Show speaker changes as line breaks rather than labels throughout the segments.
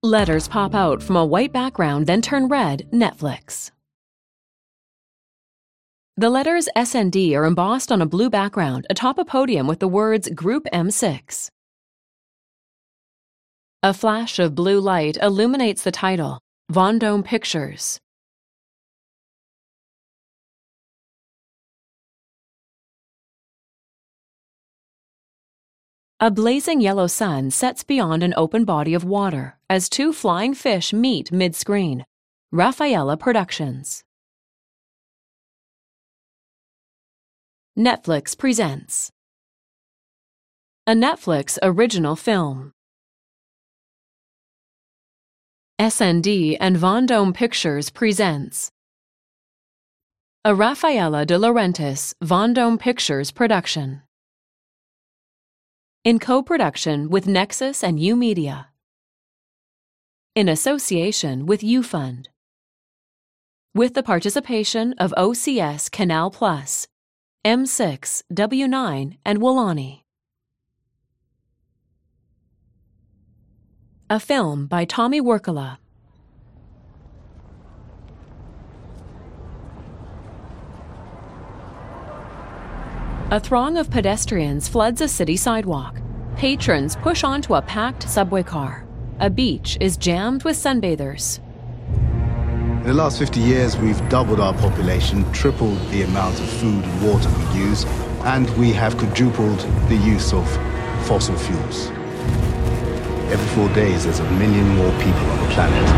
Letters pop out from a white background, then turn red. Netflix. The letters SND are embossed on a blue background atop a podium with the words Group M6. A flash of blue light illuminates the title, Vendome Pictures. A blazing yellow sun sets beyond an open body of water as two flying fish meet mid-screen. Rafaela Productions. Netflix presents a Netflix original film. SND and Vendome Pictures presents a Rafaela de Laurentiis Vendome Pictures production. In co-production with Nexus and U-Media. In association with U-Fund. With the participation of OCS Canal Plus, M6, W9, and Wolani. A film by Tommy Wirkola. A throng of pedestrians floods a city sidewalk. Patrons push onto a packed subway car. A beach is jammed with sunbathers.
In the last 50 years, we've doubled our population, tripled the amount of food and water we use, and we have quadrupled the use of fossil fuels. Every 4 days, there's 1 million more people on the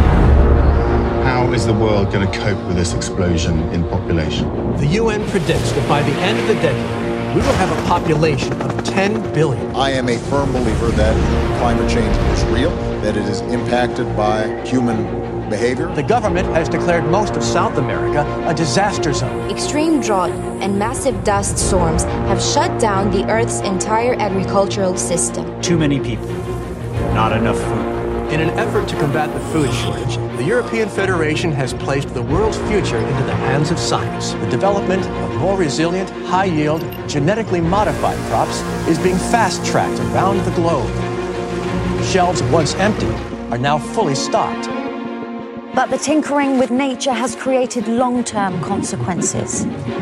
planet.
How is the world going to cope with this explosion in population?
The UN predicts that by the end of the decade, we will have a population of 10 billion.
I am a firm believer that climate change is real, that it is impacted by human behavior.
The government has declared most of South America a disaster zone.
Extreme drought and massive dust storms have shut down the Earth's entire agricultural system.
Too many people, not enough food.
In an effort to combat the food shortage, the European Federation has placed the world's future into the hands of science. The development of more resilient, high-yield, genetically modified crops is being fast-tracked around the globe. Shelves once empty are now fully stocked.
But the tinkering with nature has created long-term consequences.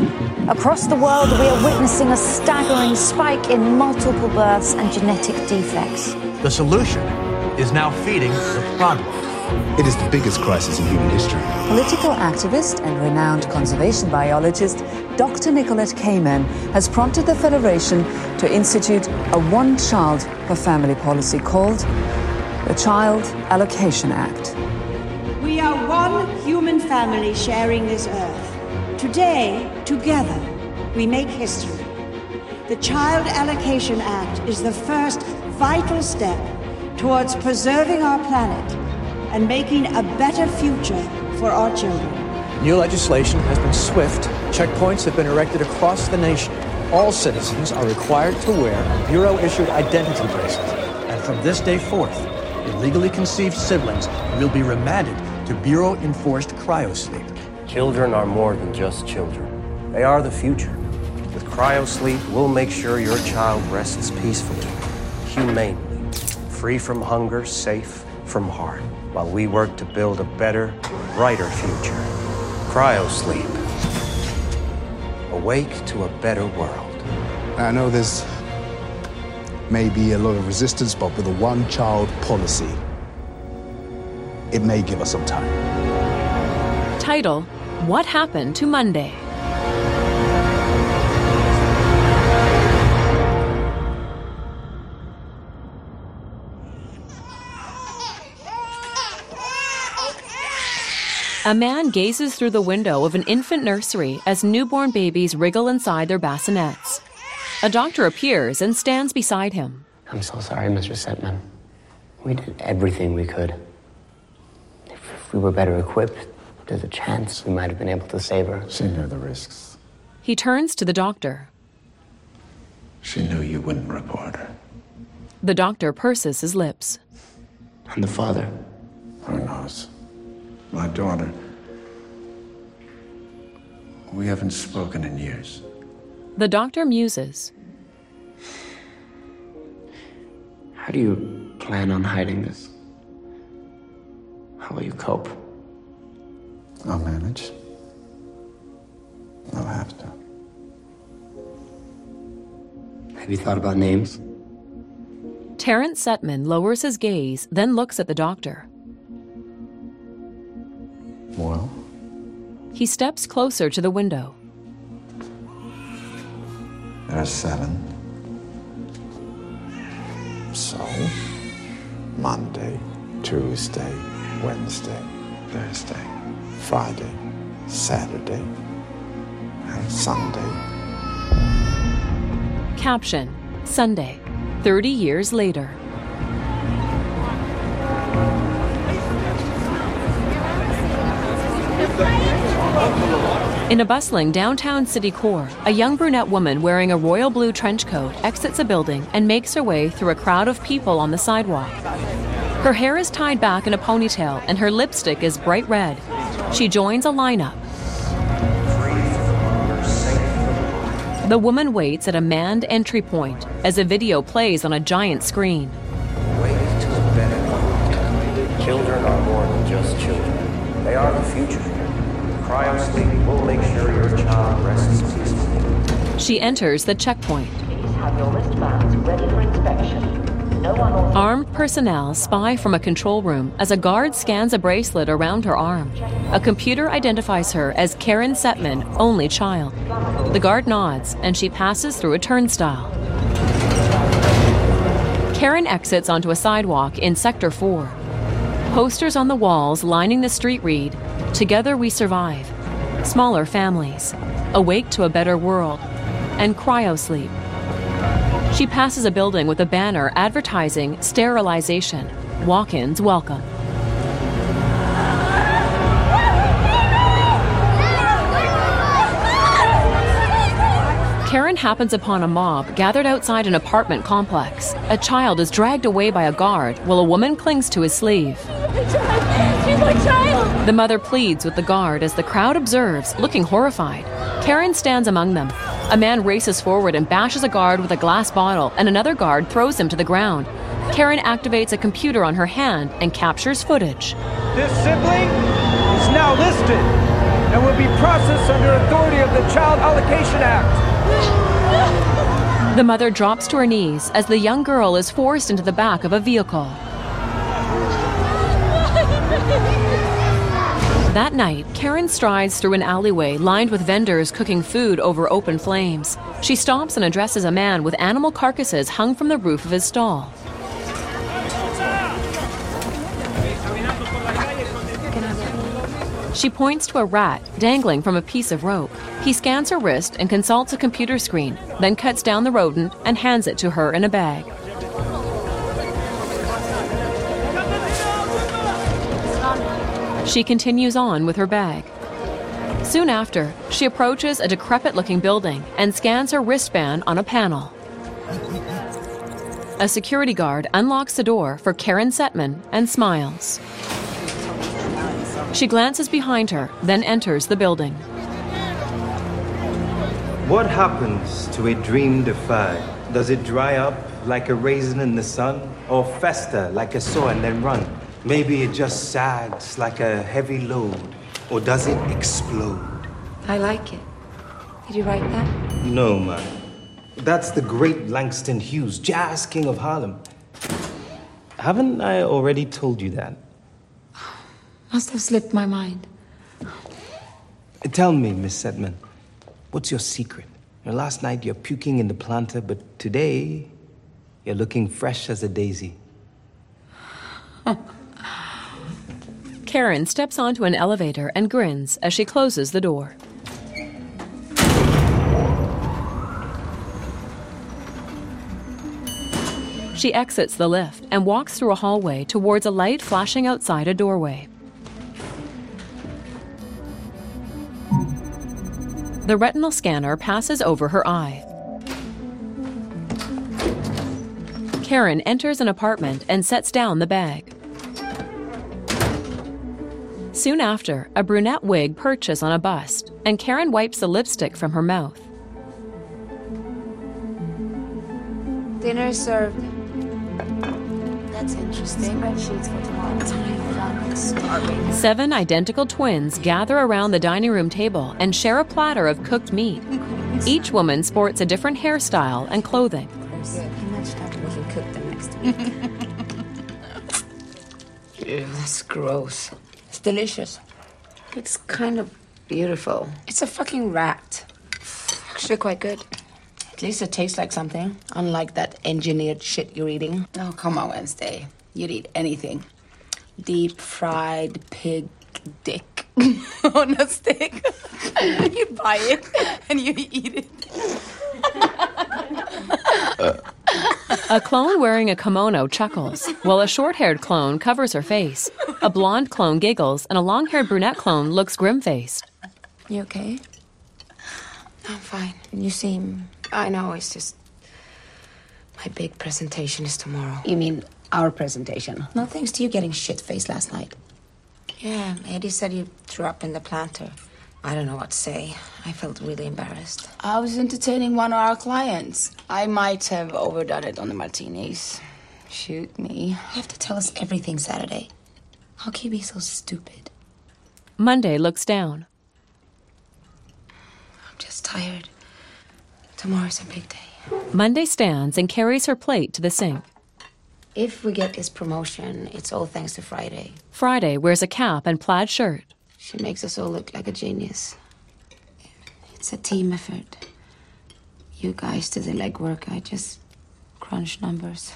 Across the world, we are witnessing a staggering spike in multiple births and genetic defects.
The solution is now feeding the problem.
It is the biggest crisis in human history.
Political activist and renowned conservation biologist Dr. Nicolette Kamen has prompted the Federation to institute a one-child per family policy called the Child Allocation Act.
We are one human family sharing this earth. Today, together, we make history. The Child Allocation Act is the first vital step towards preserving our planet and making a better future for our children.
New legislation has been swift. Checkpoints have been erected across the nation. All citizens are required to wear a Bureau-issued identity bracelet. And from this day forth, illegally conceived siblings will be remanded to Bureau-enforced cryosleep.
Children are more than just children. They are the future. With cryosleep, we'll make sure your child rests peacefully, humanely, free from hunger, safe from harm, while we work to build a better, brighter future. Cryosleep. Awake to a better world.
I know there's maybe a lot of resistance, but with a one-child policy, it may give us some time.
Title: What Happened to Monday? A man gazes through the window of an infant nursery as newborn babies wriggle inside their bassinets. A doctor appears and stands beside him.
I'm so sorry, Mr. Setman. We did everything we could. If we were better equipped, there's a chance we might have been able to save her.
She knew the risks.
He turns to the doctor.
She knew you wouldn't report her.
The doctor purses his lips.
And the father?
Who knows? My daughter. We haven't spoken in years.
The doctor muses.
How do you plan on hiding this? How will you cope?
I'll manage. I'll have to.
Have you thought about names?
Terrence Setman lowers his gaze, then looks at the doctor.
Well?
He steps closer to the window.
There are 7. So, Monday, Tuesday, Wednesday, Thursday, Friday, Saturday, and Sunday.
Caption: Sunday, 30 years later. In a bustling downtown city core, a young brunette woman wearing a royal blue trench coat exits a building and makes her way through a crowd of people on the sidewalk. Her hair is tied back in a ponytail and her lipstick is bright red. She joins a lineup. The woman waits at a manned entry point as a video plays on a giant screen.
Children are more than just children. They are the future. Cryosleep will make sure your child rests peacefully.
She enters the checkpoint.
Please have your wristbands ready for inspection. No unauthorized...
Armed personnel spy from a control room as a guard scans a bracelet around her arm. A computer identifies her as Karen Setman, only child. The guard nods, and she passes through a turnstile. Karen exits onto a sidewalk in Sector 4. Posters on the walls lining the street read, "Together we survive," "Smaller families," "Awake to a better world," and "Cryosleep." She passes a building with a banner advertising sterilization. Walk-ins welcome. Karen happens upon a mob gathered outside an apartment complex. A child is dragged away by a guard while a woman clings to his sleeve.
She's my child!
The mother pleads with the guard as the crowd observes, looking horrified. Karen stands among them. A man races forward and bashes a guard with a glass bottle, and another guard throws him to the ground. Karen activates a computer on her hand and captures footage.
This sibling is now listed and will be processed under authority of the Child Allocation Act.
The mother drops to her knees as the young girl is forced into the back of a vehicle. That night, Karen strides through an alleyway lined with vendors cooking food over open flames. She stops and addresses a man with animal carcasses hung from the roof of his stall. She points to a rat dangling from a piece of rope. He scans her wrist and consults a computer screen, then cuts down the rodent and hands it to her in a bag. She continues on with her bag. Soon after, she approaches a decrepit-looking building and scans her wristband on a panel. A security guard unlocks the door for Karen Setman and smiles. She glances behind her, then enters the building.
What happens to a dream deferred? Does it dry up like a raisin in the sun? Or fester like a sore and then run? Maybe it just sags like a heavy load. Or does it explode?
I like it. Did you write that?
No, man. That's the great Langston Hughes, jazz king of Harlem. Haven't I already told you that?
Must have slipped my mind.
Tell me, Miss Setman, what's your secret? Last night you're puking in the planter, but today you're looking fresh as a daisy.
Karen steps onto an elevator and grins as she closes the door. She exits the lift and walks through a hallway towards a light flashing outside a doorway. The retinal scanner passes over her eye. Karen enters an apartment and sets down the bag. Soon after, a brunette wig perches on a bust, and Karen wipes the lipstick from her mouth.
Dinner is served.
That's interesting.
Spreadsheets for tomorrow. I'm starving.
7 identical twins gather around the dining room table and share a platter of cooked meat. Each woman sports a different hairstyle and clothing.
He matched up. We can cook them next week. Ew, that's gross. It's delicious. It's kind of beautiful. It's a fucking rat. Actually quite good. At least it tastes like something, unlike that engineered shit you're eating. Oh, come on, Wednesday. You'd eat anything. Deep fried pig dick on a stick. You buy it and you eat it.
A clone wearing a kimono chuckles, while a short-haired clone covers her face. A blonde clone giggles, and a long-haired brunette clone looks grim-faced.
You okay? I'm fine. You seem... I know, it's just... My big presentation is tomorrow. You mean our presentation? No, thanks to you getting shit-faced last night. Yeah, Eddie said you threw up in the planter. I don't know what to say. I felt really embarrassed. I was entertaining one of our clients. I might have overdone it on the martinis. Shoot me. You have to tell us everything Saturday. How can you be so stupid?
Monday looks down.
I'm just tired. Tomorrow's a big day.
Monday stands and carries her plate to the sink.
If we get this promotion, it's all thanks to Friday.
Friday wears a cap and plaid shirt.
She makes us all look like a genius. It's a team effort. You guys do the legwork. I just crunch numbers.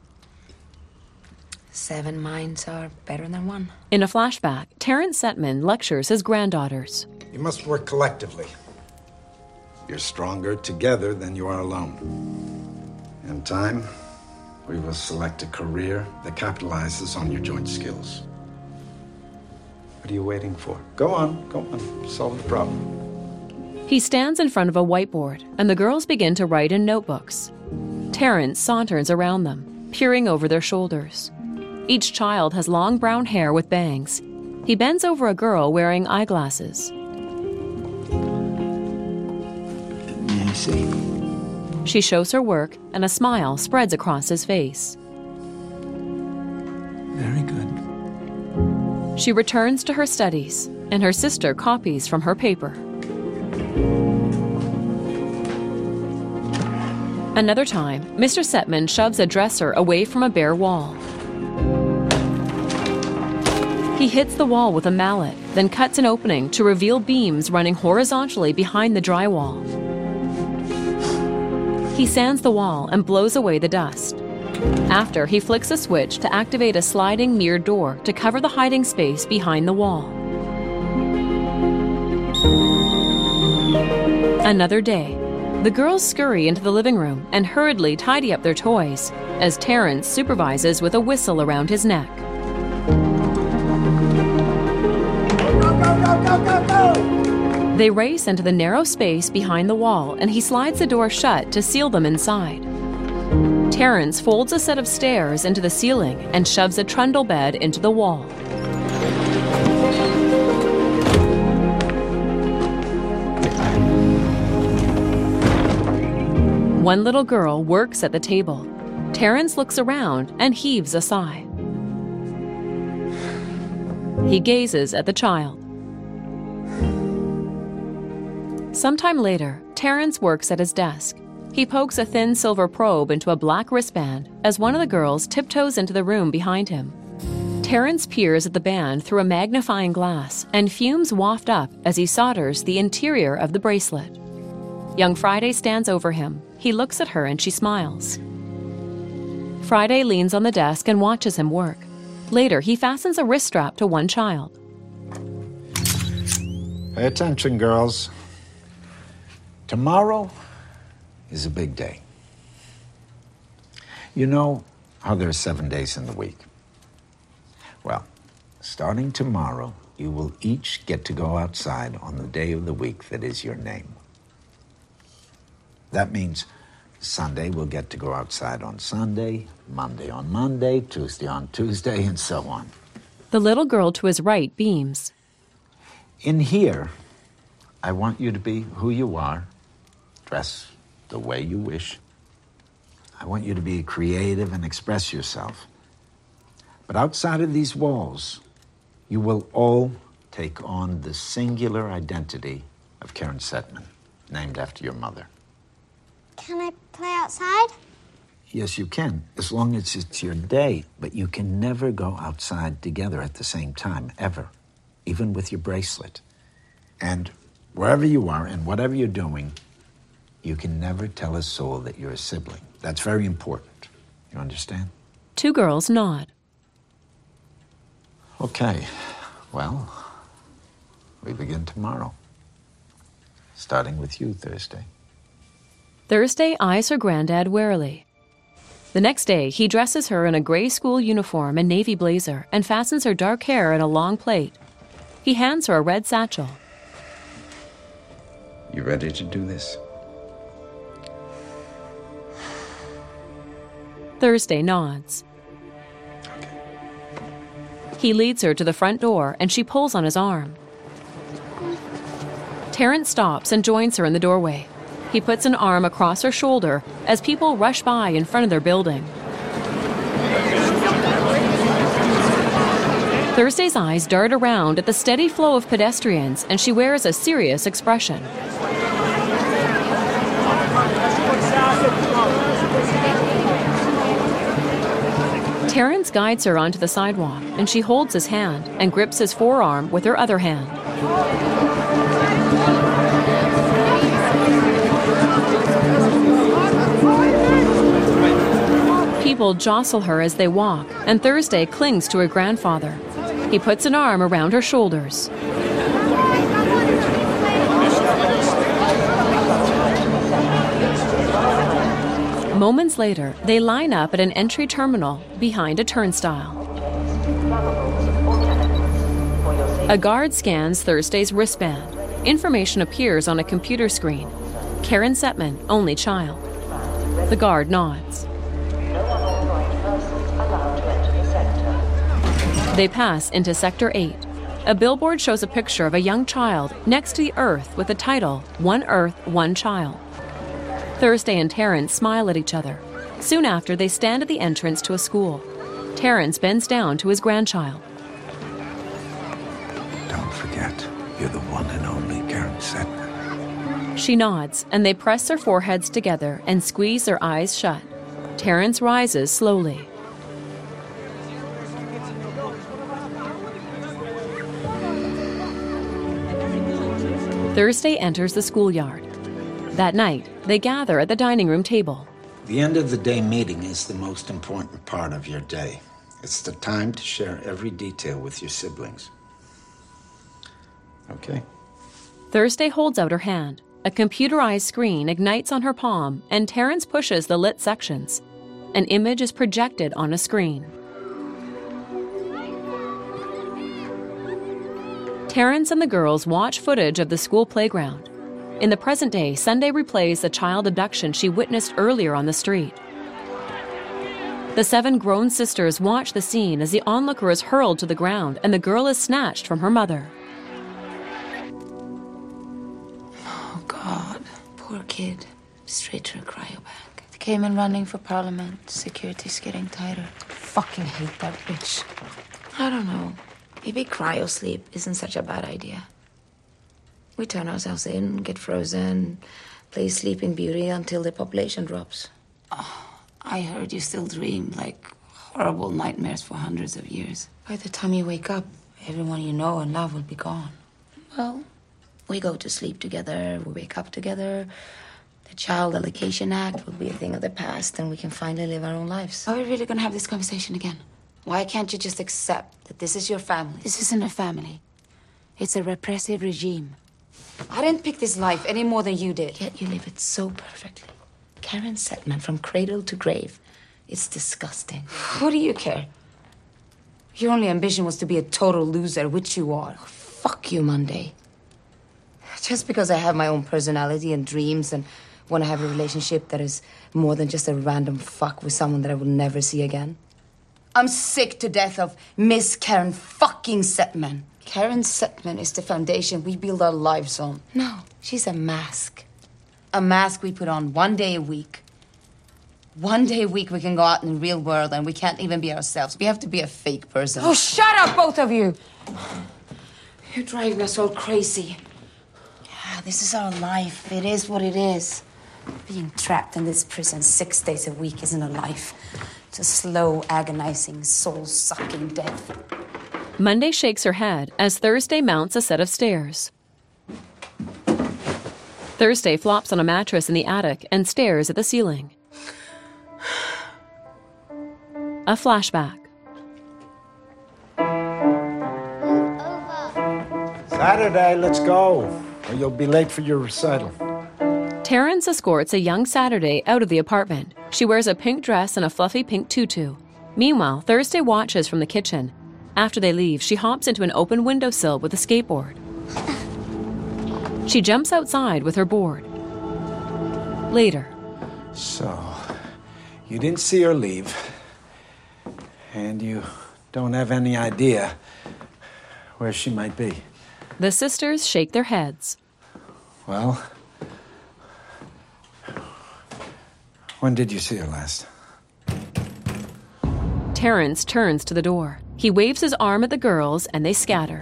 7 minds are better than 1.
In a flashback, Terrence Setman lectures his granddaughters.
You must work collectively. You're stronger together than you are alone. In time, we will select a career that capitalizes on your joint skills. What are you waiting for? Go on, solve the problem.
He stands in front of a whiteboard, and the girls begin to write in notebooks. Terrence saunters around them, peering over their shoulders. Each child has long brown hair with bangs. He bends over a girl wearing eyeglasses.
I see.
She shows her work, and a smile spreads across his face.
Very good.
She returns to her studies, and her sister copies from her paper. Another time, Mr. Setman shoves a dresser away from a bare wall. He hits the wall with a mallet, then cuts an opening to reveal beams running horizontally behind the drywall. He sands the wall and blows away the dust. After, he flicks a switch to activate a sliding mirrored door to cover the hiding space behind the wall. Another day. The girls scurry into the living room and hurriedly tidy up their toys as Terrence supervises with a whistle around his neck.
Go!
They race into the narrow space behind the wall, and he slides the door shut to seal them inside. Terrence folds a set of stairs into the ceiling and shoves a trundle bed into the wall. One little girl works at the table. Terrence looks around and heaves a sigh. He gazes at the child. Sometime later, Terrence works at his desk. He pokes a thin silver probe into a black wristband as one of the girls tiptoes into the room behind him. Terrence peers at the band through a magnifying glass, and fumes waft up as he solders the interior of the bracelet. Young Friday stands over him. He looks at her and she smiles. Friday leans on the desk and watches him work. Later, he fastens a wrist strap to one child.
Pay attention, girls. Tomorrow is a big day. You know how there are 7 days in the week? Well, starting tomorrow, you will each get to go outside on the day of the week that is your name. That means Sunday we'll get to go outside on Sunday, Monday on Monday, Tuesday on Tuesday, and so on.
The little girl to his right beams.
In here, I want you to be who you are, dress the way you wish. I want you to be creative and express yourself.
But outside of these walls, you will all take on the singular identity of Karen Setman, named after your mother.
Can I play outside?
Yes, you can, as long as it's your day. But you can never go outside together at the same time, ever, even with your bracelet. And wherever you are and whatever you're doing, you can never tell a soul that you're a sibling. That's very important. You understand?
Two girls nod.
Okay, well, we begin tomorrow. Starting with you, Thursday.
Thursday eyes her granddad warily. The next day, he dresses her in a gray school uniform and navy blazer and fastens her dark hair in a long plait. He hands her a red satchel.
You ready to do this?
Thursday nods. He leads her to the front door, and she pulls on his arm. Terrence stops and joins her in the doorway. He puts an arm across her shoulder as people rush by in front of their building. Thursday's eyes dart around at the steady flow of pedestrians, and she wears a serious expression. Terrence guides her onto the sidewalk, and she holds his hand and grips his forearm with her other hand. People jostle her as they walk, and Thursday clings to her grandfather. He puts an arm around her shoulders. Moments later, they line up at an entry terminal behind a turnstile. A guard scans Thursday's wristband. Information appears on a computer screen. Karen Setman, only child. The guard nods. They pass into Sector 8. A billboard shows a picture of a young child next to the Earth with the title, One Earth, One Child. Thursday and Terrence smile at each other. Soon after, they stand at the entrance to a school. Terrence bends down to his grandchild.
Don't forget, you're the one and only Karen Setman.
She nods, and they press their foreheads together and squeeze their eyes shut. Terrence rises slowly. Thursday enters the schoolyard. That night, they gather at the dining room table.
The end of the day meeting is the most important part of your day. It's the time to share every detail with your siblings. Okay?
Thursday holds out her hand. A computerized screen ignites on her palm, and Terrence pushes the lit sections. An image is projected on a screen. Terrence and the girls watch footage of the school playground. In the present day, Sunday replays the child abduction she witnessed earlier on the street. The 7 grown sisters watch the scene as the onlooker is hurled to the ground and the girl is snatched from her mother.
Oh, God. Poor kid. Straight to a cryobank. They came in running for Parliament. Security's getting tighter. Fucking hate that bitch. I don't know. Maybe cryosleep isn't such a bad idea. We turn ourselves in, get frozen, play Sleeping Beauty until the population drops. Oh, I heard you still dream, like, horrible nightmares for hundreds of years. By the time you wake up, everyone you know and love will be gone. Well, we go to sleep together, we wake up together. The Child Allocation Act will be a thing of the past, and we can finally live our own lives. Are we really gonna have this conversation again? Why can't you just accept that this is your family? This isn't a family. It's a repressive regime. I didn't pick this life any more than you did. Yet you live it so perfectly. Karen Setman from cradle to grave. It's disgusting. What do you care? Your only ambition was to be a total loser, which you are. Fuck you, Monday. Just because I have my own personality and dreams and want to have a relationship that is more than just a random fuck with someone that I will never see again. I'm sick to death of Miss Karen fucking Setman. Karen Setman is the foundation we build our lives on. No, she's a mask. A mask we put on one day a week.
One day a week we can go out in the real world and we can't even be ourselves. We have to be a fake person.
Oh, shut up, both of you! You're driving us all crazy.
Yeah, this is our life. It is what it is. Being trapped in this prison 6 days a week isn't a life. It's a slow, agonizing, soul-sucking death.
Monday shakes her head as Thursday mounts a set of stairs. Thursday flops on a mattress in the attic and stares at the ceiling. A flashback.
Saturday, let's go, or you'll be late for your recital.
Terrence escorts a young Saturday out of the apartment. She wears a pink dress and a fluffy pink tutu. Meanwhile, Thursday watches from the kitchen. After they leave, she hops into an open windowsill with a skateboard. She jumps outside with her board. Later.
So, you didn't see her leave, and you don't have any idea where she might be.
The sisters shake their heads.
Well, when did you see her last?
Terrence turns to the door. He waves his arm at the girls, and they scatter.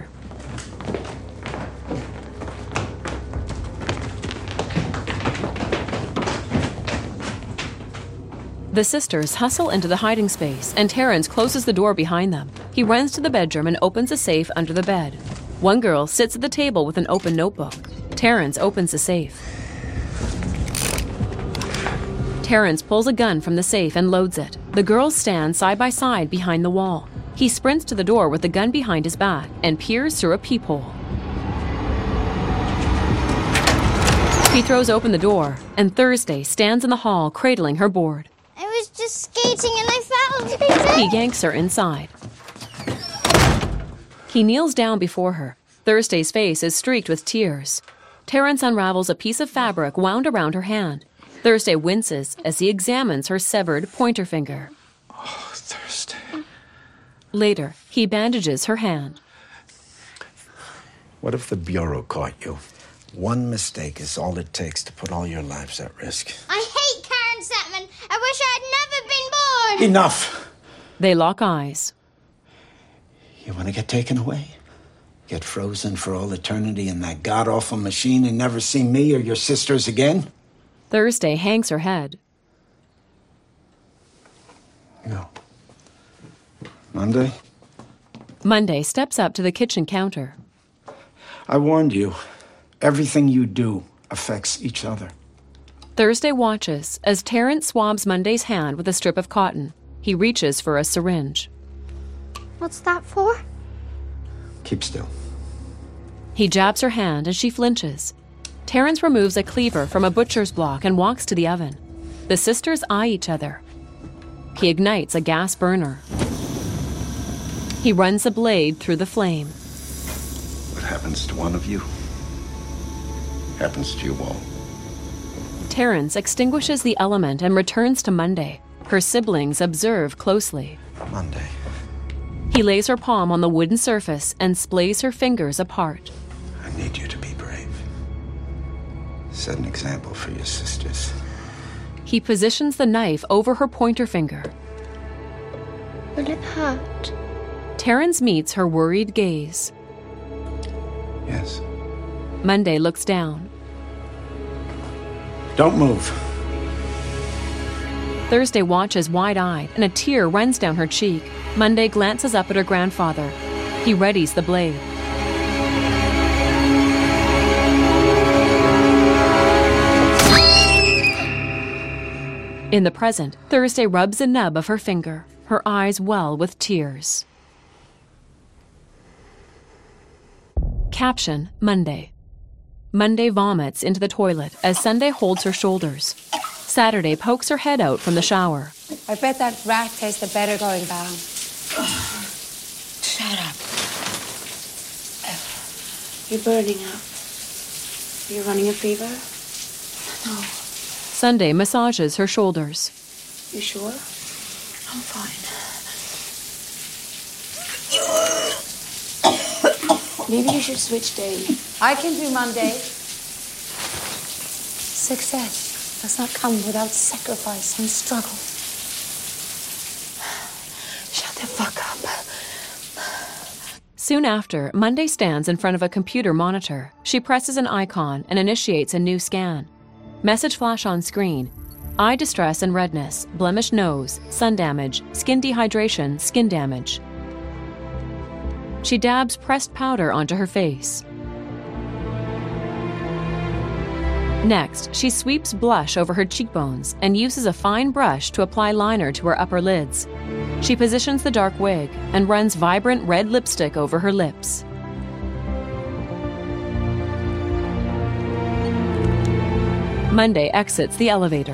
The sisters hustle into the hiding space, and Terrence closes the door behind them. He runs to the bedroom and opens a safe under the bed. One girl sits at the table with an open notebook. Terrence opens the safe. Terrence pulls a gun from the safe and loads it. The girls stand side by side behind the wall. He sprints to the door with the gun behind his back and peers through a peephole. He throws open the door, and Thursday stands in the hall cradling her board.
I was just skating and I fell.
He yanks her inside. He kneels down before her. Thursday's face is streaked with tears. Terrence unravels a piece of fabric wound around her hand. Thursday winces as he examines her severed pointer finger.
Oh, Thursday.
Later, he bandages her hand.
What if the Bureau caught you? One mistake is all it takes to put all your lives at risk.
I hate Karen Setman. I wish I had never been born.
Enough!
They lock eyes.
You want to get taken away? Get frozen for all eternity in that god-awful machine and never see me or your sisters again?
Thursday hangs her head.
No. Monday?
Monday steps up to the kitchen counter.
I warned you. Everything you do affects each other.
Thursday watches as Terrence swabs Monday's hand with a strip of cotton. He reaches for a syringe.
What's that for?
Keep still.
He jabs her hand and she flinches. Terrence removes a cleaver from a butcher's block and walks to the oven. The sisters eye each other. He ignites a gas burner. He runs a blade through the flame.
What happens to one of you happens to you all.
Terrence extinguishes the element and returns to Monday. Her siblings observe closely.
Monday.
He lays her palm on the wooden surface and splays her fingers apart.
I need you to be brave. Set an example for your sisters.
He positions the knife over her pointer finger.
Will it hurt?
Terrence meets her worried gaze.
Yes.
Monday looks down.
Don't move.
Thursday watches wide-eyed, and a tear runs down her cheek. Monday glances up at her grandfather. He readies the blade. In the present, Thursday rubs the nub of her finger. Her eyes well with tears. Caption, Monday. Monday vomits into the toilet as Sunday holds her shoulders. Saturday pokes her head out from the shower.
I bet that rat tasted better going down.
Shut up.
You're burning up. You're running a fever?
No.
Sunday massages her shoulders.
You sure?
I'm fine.
Maybe you should switch day.
I can do Monday.
Success.
does not come without sacrifice and struggle. Shut the fuck up.
Soon after, Monday stands in front of a computer monitor. She presses an icon and initiates a new scan. Message flash on screen. Eye distress and redness, blemished nose, sun damage, skin dehydration, skin damage. She dabs pressed powder onto her face. Next, she sweeps blush over her cheekbones and uses a fine brush to apply liner to her upper lids. She positions the dark wig and runs vibrant red lipstick over her lips. Monday exits the elevator.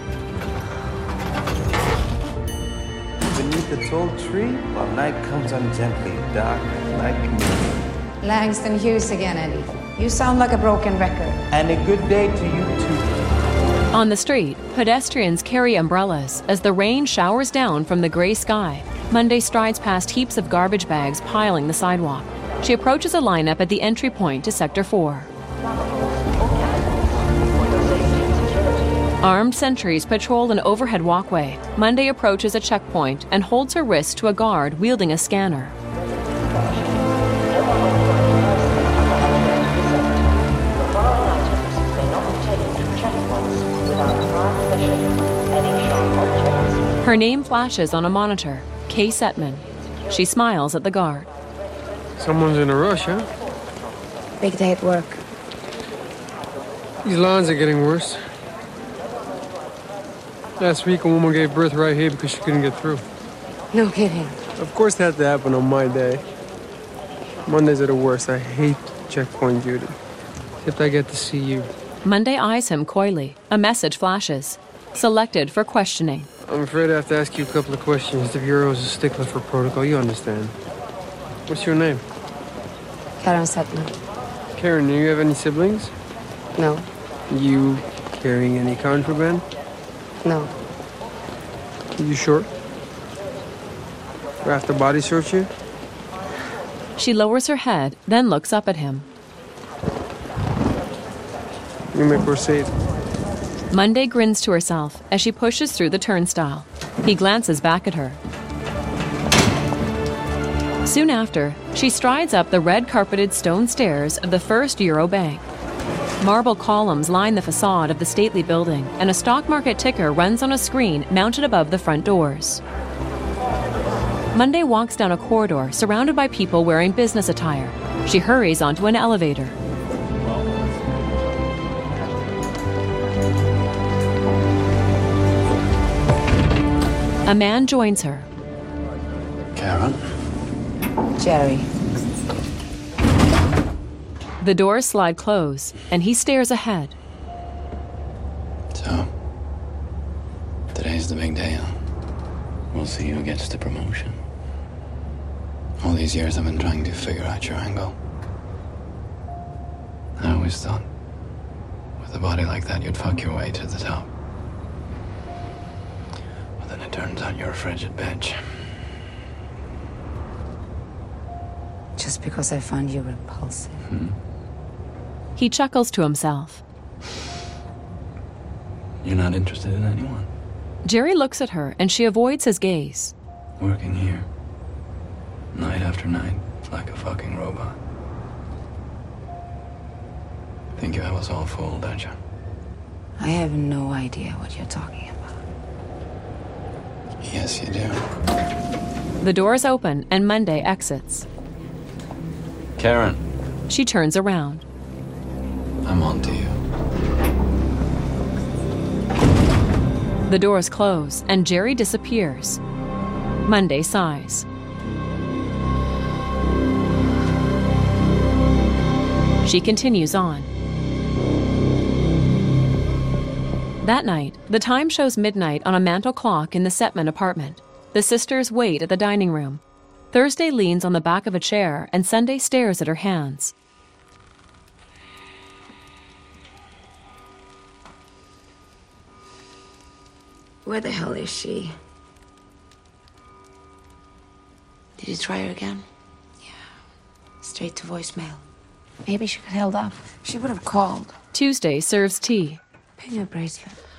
Beneath the tall tree, while night comes on gently, dark like me.
Langston Hughes again, Eddie. You sound like a broken record.
And a good day to you, too.
On the street, pedestrians carry umbrellas as the rain showers down from the gray sky. Monday strides past heaps of garbage bags piling the sidewalk. She approaches a lineup at the entry point to Sector 4. Armed sentries patrol an overhead walkway. Monday approaches a checkpoint and holds her wrist to a guard wielding a scanner. Her name flashes on a monitor, Kay Setman. She smiles at the guard.
Someone's in a rush, huh?
Big day at work.
These lines are getting worse. Last week, a woman gave birth right here because she couldn't get through.
No kidding.
Of course that had to happen on my day. Mondays are the worst. I hate checkpoint duty. Except I get to see you.
Monday eyes him coyly. A message flashes. Selected for questioning.
I'm afraid I have to ask you a couple of questions. The Bureau's a stickler for protocol, you understand. What's your name?
Karen Setman.
Karen, do you have any siblings?
No.
You carrying any contraband?
No.
You sure? Do I have to body search you?
She lowers her head, then looks up at him.
You may proceed.
Monday grins to herself as she pushes through the turnstile. He glances back at her. Soon after, she strides up the red-carpeted stone stairs of the First Euro Bank. Marble columns line the facade of the stately building, and a stock market ticker runs on a screen mounted above the front doors. Monday walks down a corridor surrounded by people wearing business attire. She hurries onto an elevator. A man joins her.
Karen?
Jerry.
The doors slide close, and he stares ahead.
So, today's the big day, huh? We'll see who gets the promotion. All these years I've been trying to figure out your angle. I always thought, with a body like that, you'd fuck your way to the top. But then it turns out you're a frigid bitch.
Just because I find you repulsive.
He chuckles to himself.
You're not interested in anyone?
Jerry looks at her, and she avoids his gaze.
Working here, night after night, like a fucking robot. Think you have us all fooled, don't you?
I have no idea what you're talking about.
Yes, you do.
The doors open, and Monday exits.
Karen.
She turns around.
I'm on to you.
The doors close, and Jerry disappears. Monday sighs. She continues on. That night, the time shows midnight on a mantel clock in the Setman apartment. The sisters wait at the dining room. Thursday leans on the back of a chair, and Sunday stares at her hands.
Where the hell is she? Did you try her again? Yeah. Straight to voicemail. Maybe she got held up. She would have called.
Tuesday serves tea.
Pin your bracelet.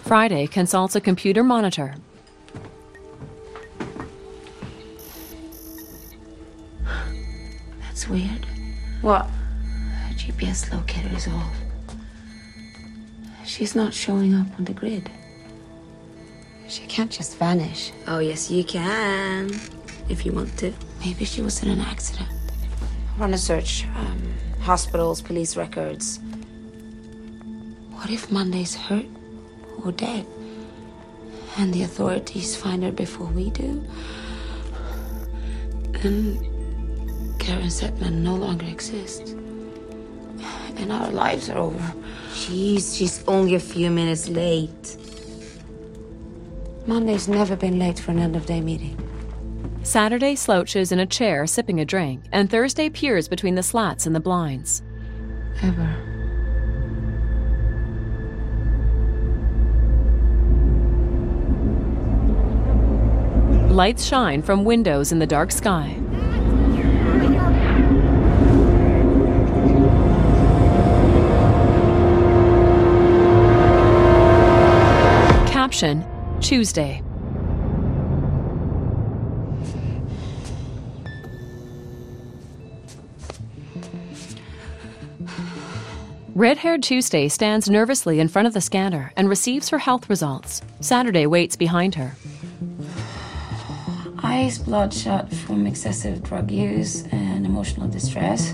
Friday consults a computer monitor.
That's weird. What? Her GPS locator is off. She's not showing up on the grid. She can't just vanish. Oh, yes, you can. If you want to. Maybe she was in an accident. Run a search. Hospitals, police records. What if Monday's hurt or dead? And the authorities find her before we do? And Karen Setman no longer exists. And our lives are over. She's only a few minutes late. Monday's never been late for an end-of-day meeting.
Saturday slouches in a chair sipping a drink, and Thursday peers between the slats in the blinds.
Ever.
Lights shine from windows in the dark sky. Caption, Tuesday. Red-haired Tuesday stands nervously in front of the scanner and receives her health results. Saturday waits behind her.
Eyes bloodshot from excessive drug use and emotional distress.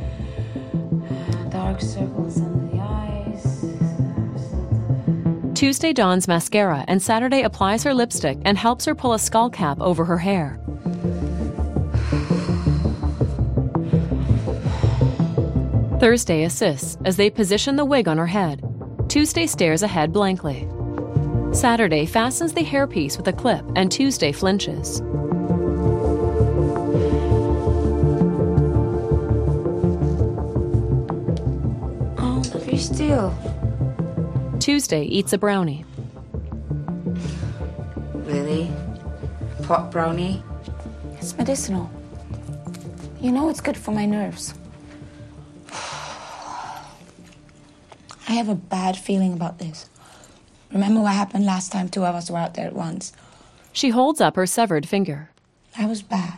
Dark circles under the eyes.
Tuesday dons mascara and Saturday applies her lipstick and helps her pull a skull cap over her hair. Thursday assists as they position the wig on her head. Tuesday stares ahead blankly. Saturday fastens the hairpiece with a clip and Tuesday flinches.
Oh, you're still.
Tuesday eats a brownie.
Really? Pot brownie? It's medicinal. You know it's good for my nerves. I have a bad feeling about this. Remember what happened last time 2 of us were out there at once?
She holds up her severed finger.
That was bad.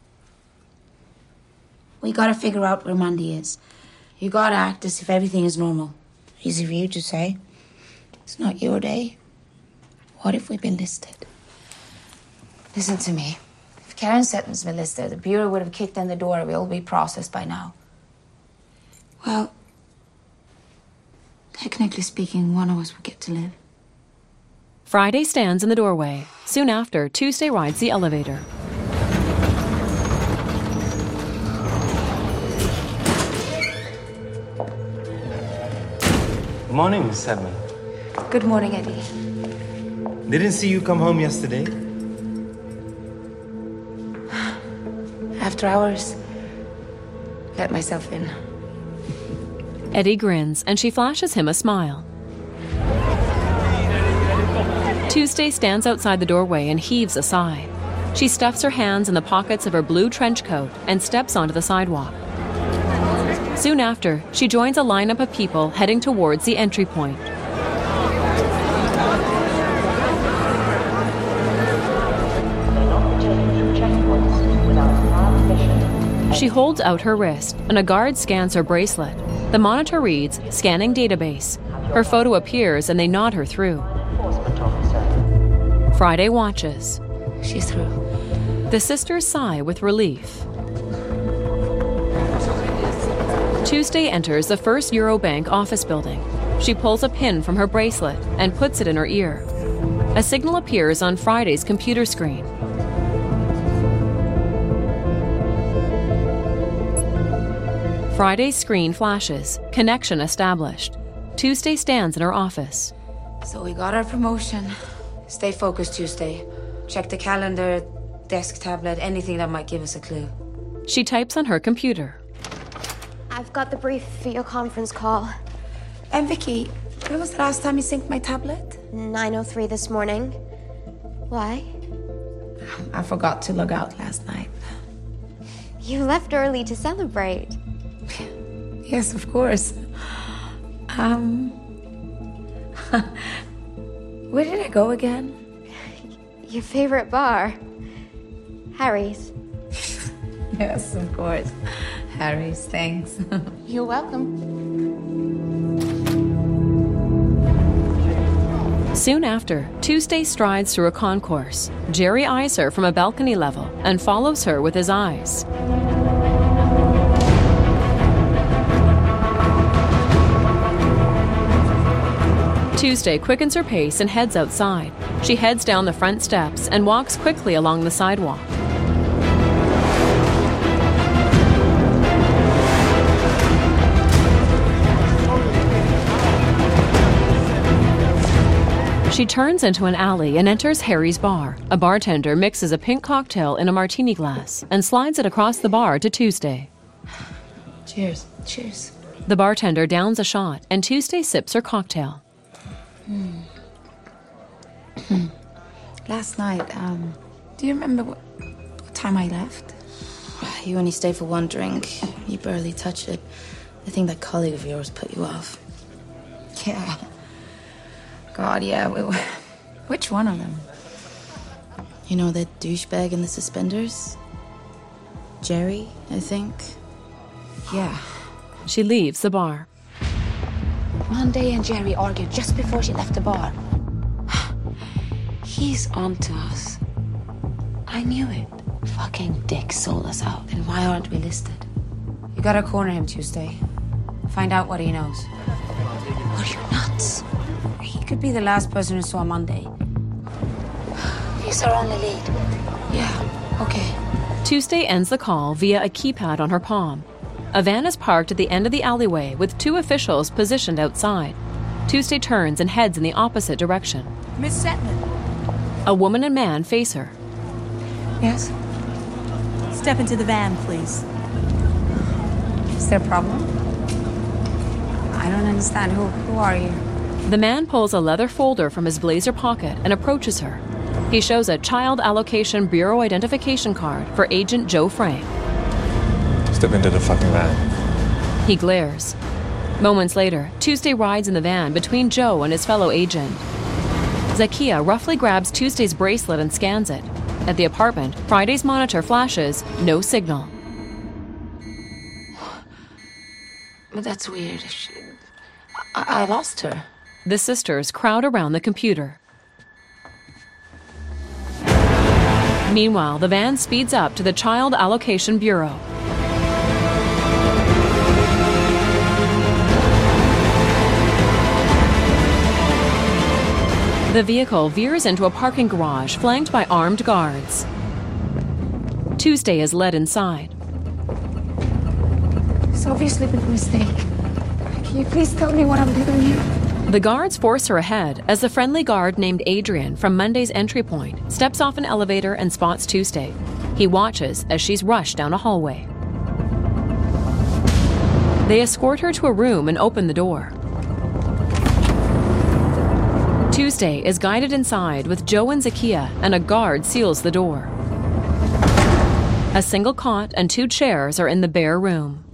We gotta figure out where Monday is. You gotta act as if everything is normal. Easy for you to say. It's not your day. What if we've been listed? Listen to me. If Karen Setton's been listed, the Bureau would have kicked in the door. We'll be processed by now. Well, technically speaking, one of us will get to live.
Friday stands in the doorway. Soon after, Tuesday rides the elevator.
Good morning, Miss Sedman.
Good morning, Eddie.
Didn't see you come home yesterday.
After hours, let myself in.
Eddie grins and she flashes him a smile. Tuesday stands outside the doorway and heaves a sigh. She stuffs her hands in the pockets of her blue trench coat and steps onto the sidewalk. Soon after, she joins a lineup of people heading towards the entry point. She holds out her wrist, and a guard scans her bracelet. The monitor reads, "Scanning database." Her photo appears, and they nod her through. Friday watches.
She's through.
The sisters sigh with relief. Tuesday enters the First Eurobank office building. She pulls a pin from her bracelet and puts it in her ear. A signal appears on Friday's computer screen. Friday's screen flashes. Connection established. Tuesday stands in her office.
So we got our promotion. Stay focused, Tuesday. Check the calendar, desk tablet, anything that might give us a clue.
She types on her computer.
I've got the brief for your conference call.
And Vicky, when was the last time you synced my tablet?
9:03 this morning. Why?
I forgot to log out last night.
You left early to celebrate.
Yes, of course.
Where did I go again?
Your favorite bar. Harry's.
Yes, of course. Harry's, thanks.
You're welcome.
Soon after, Tuesday strides through a concourse. Jerry eyes her from a balcony level and follows her with his eyes. Tuesday quickens her pace and heads outside. She heads down the front steps and walks quickly along the sidewalk. She turns into an alley and enters Harry's bar. A bartender mixes a pink cocktail in a martini glass and slides it across the bar to Tuesday.
Cheers. Cheers.
The bartender downs a shot and Tuesday sips her cocktail.
Last night, do you remember what time I left?
You only stayed for one drink. You barely touched it. I think that colleague of yours put you off.
Yeah. God, yeah. Which one of them?
You know that douchebag in the suspenders? Jerry, I think.
Yeah.
She leaves the bar.
Monday and Jerry argued just before she left the bar. He's on to us. I knew it. Fucking dick sold us out.
Then why aren't we listed?
You gotta corner him Tuesday. Find out what he knows.
Are you nuts?
He could be the last person who saw Monday.
He's our only lead.
Yeah, okay.
Tuesday ends the call via a keypad on her palm. A van is parked at the end of the alleyway with 2 officials positioned outside. Tuesday turns and heads in the opposite direction.
Miss Setman.
A woman and man face her.
Yes?
Step into the van, please.
Is there a problem? I don't understand. Who are you?
The man pulls a leather folder from his blazer pocket and approaches her. He shows a Child Allocation Bureau identification card for Agent Joe Frank.
Step into the fucking van.
He glares. Moments later, Tuesday rides in the van between Joe and his fellow agent. Zakia roughly grabs Tuesday's bracelet and scans it. At the apartment, Friday's monitor flashes, no signal.
But that's weird. I lost her.
The sisters crowd around the computer. Meanwhile, the van speeds up to the Child Allocation Bureau. The vehicle veers into a parking garage flanked by armed guards. Tuesday is led inside.
It's obviously been a mistake. Can you please tell me what I'm doing here?
The guards force her ahead as the friendly guard named Adrian from Monday's entry point steps off an elevator and spots Tuesday. He watches as she's rushed down a hallway. They escort her to a room and open the door. Tuesday is guided inside with Joe and Zakia, and a guard seals the door. A single cot and 2 chairs are in the bare room.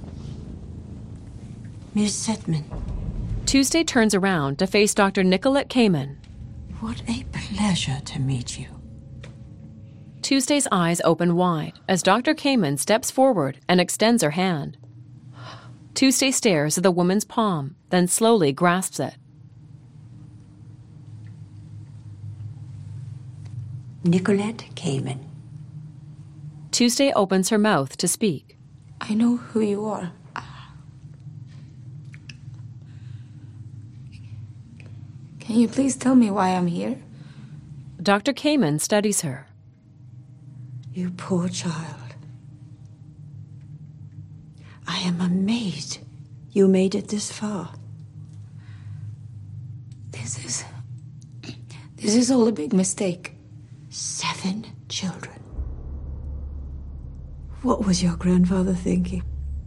Miss Setman.
Tuesday turns around to face Dr. Nicolette Kamen.
What a pleasure to meet you.
Tuesday's eyes open wide as Dr. Kamen steps forward and extends her hand. Tuesday stares at the woman's palm, then slowly grasps it.
Nicolette Kamen.
Tuesday opens her mouth to speak.
I know who you are. Can you please tell me why I'm here?
Dr. Kamen studies her.
You poor child. I am amazed you made it this far.
This is all a big mistake.
7 children. What was your grandfather thinking?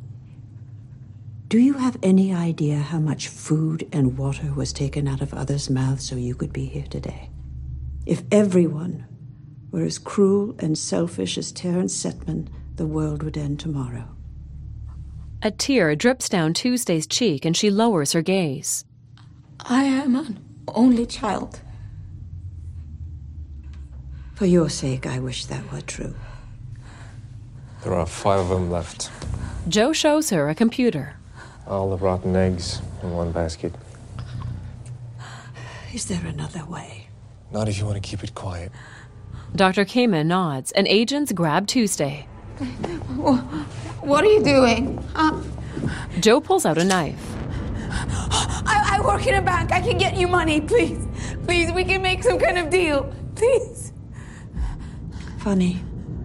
Do you have any idea how much food and water was taken out of others' mouths so you could be here today? If everyone were as cruel and selfish as Terence Setman, the world would end tomorrow.
A tear drips down Tuesday's cheek and she lowers her gaze.
I am an only child.
For your sake, I wish that were true.
There are 5 of them left.
Joe shows her a computer.
All the rotten eggs in one basket.
Is there another way?
Not if you want to keep it quiet.
Dr. Kamen nods, and agents grab Tuesday.
What are you doing?
Joe pulls out a knife.
I work in a bank. I can get you money, please. Please, we can make some kind of deal. Please.
Funny.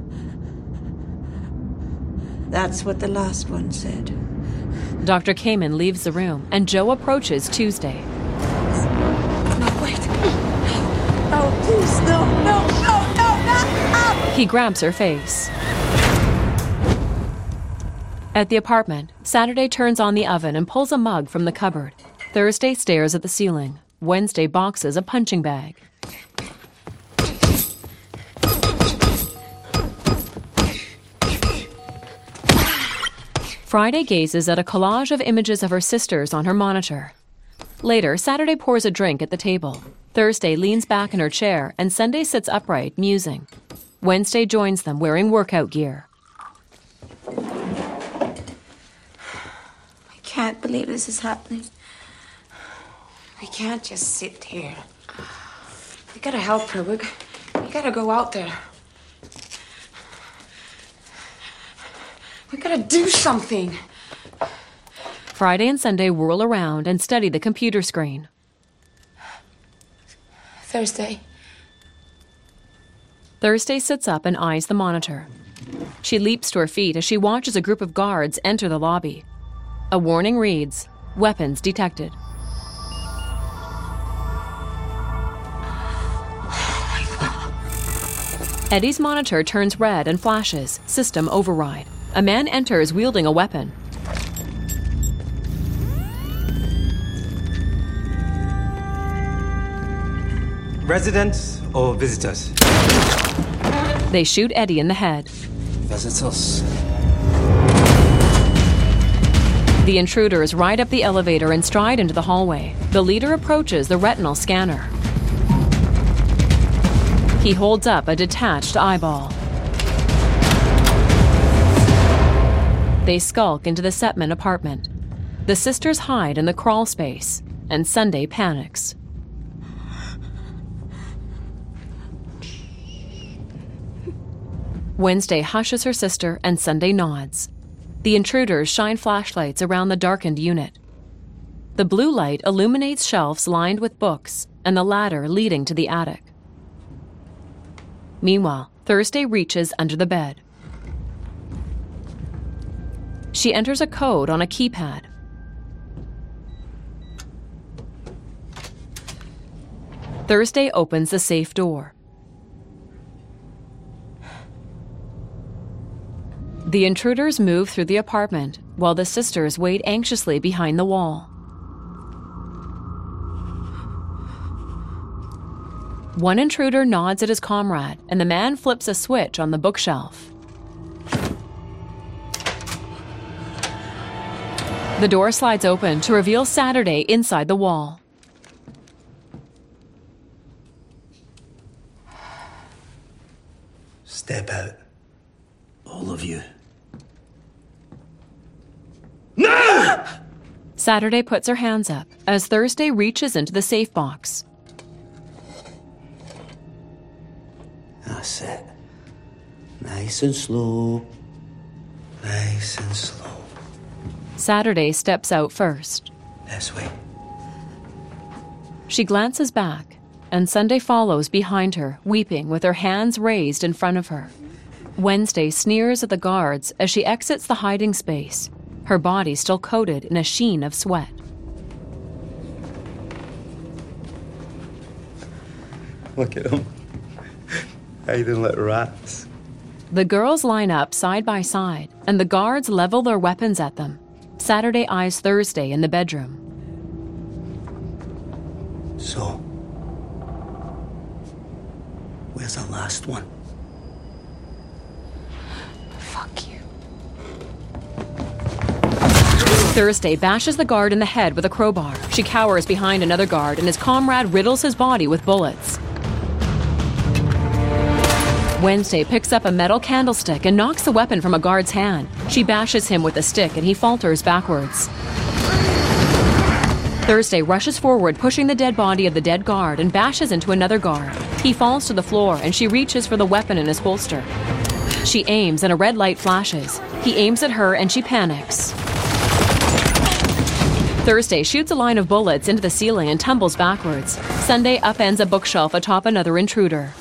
That's what the last one said.
Dr. Kamen leaves the room, and Joe approaches Tuesday.
No, wait. No, please, no.
He grabs her face. At the apartment, Saturday turns on the oven and pulls a mug from the cupboard. Thursday stares at the ceiling. Wednesday boxes a punching bag. Friday gazes at a collage of images of her sisters on her monitor. Later, Saturday pours a drink at the table. Thursday leans back in her chair, and Sunday sits upright, musing. Wednesday joins them, wearing workout gear.
I can't believe this is happening. We can't just sit here. We gotta help her. We gotta go out there. We gotta do something.
Friday and Sunday whirl around and study the computer screen.
Thursday.
Thursday sits up and eyes the monitor. She leaps to her feet as she watches a group of guards enter the lobby. A warning reads, "Weapons detected." Eddie's monitor turns red and flashes, "System override." A man enters wielding a weapon.
Residents or visitors?
They shoot Eddie in the head.
Visitors.
The intruders ride up the elevator and stride into the hallway. The leader approaches the retinal scanner. He holds up a detached eyeball. They skulk into the Setman apartment. The sisters hide in the crawl space, and Sunday panics. Wednesday hushes her sister, and Sunday nods. The intruders shine flashlights around the darkened unit. The blue light illuminates shelves lined with books and the ladder leading to the attic. Meanwhile, Thursday reaches under the bed. She enters a code on a keypad. Thursday opens the safe door. The intruders move through the apartment while the sisters wait anxiously behind the wall. One intruder nods at his comrade, and the man flips a switch on the bookshelf. The door slides open to reveal Saturday inside the wall.
Step out. All of you.
No! Saturday puts her hands up as Thursday reaches into the safe box.
That's it. Nice and slow. Nice and slow.
Saturday steps out first.
This way.
She glances back, and Sunday follows behind her, weeping with her hands raised in front of her. Wednesday sneers at the guards as she exits the hiding space, her body still coated in a sheen of sweat.
Look at them. Hiding like rats.
The girls line up side by side, and the guards level their weapons at them. Saturday eyes Thursday in the bedroom.
So, where's the last one?
Fuck you.
Thursday bashes the guard in the head with a crowbar. She cowers behind another guard, and his comrade riddles his body with bullets. Wednesday picks up a metal candlestick and knocks the weapon from a guard's hand. She bashes him with the stick and he falters backwards. Thursday rushes forward, pushing the dead body of the dead guard and bashes into another guard. He falls to the floor and she reaches for the weapon in his holster. She aims and a red light flashes. He aims at her and she panics. Thursday shoots a line of bullets into the ceiling and tumbles backwards. Sunday upends a bookshelf atop another intruder.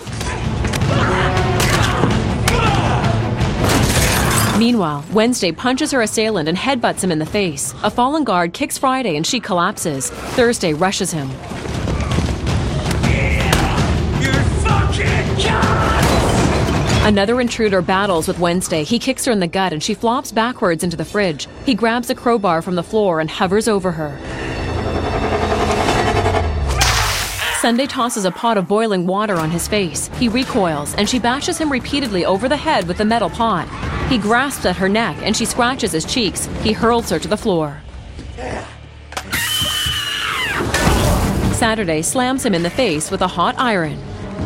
Meanwhile, Wednesday punches her assailant and headbutts him in the face. A fallen guard kicks Friday and she collapses. Thursday rushes him. Another intruder battles with Wednesday. He kicks her in the gut and she flops backwards into the fridge. He grabs a crowbar from the floor and hovers over her. Sunday tosses a pot of boiling water on his face. He recoils and she bashes him repeatedly over the head with the metal pot. He grasps at her neck and she scratches his cheeks. He hurls her to the floor. Saturday slams him in the face with a hot iron.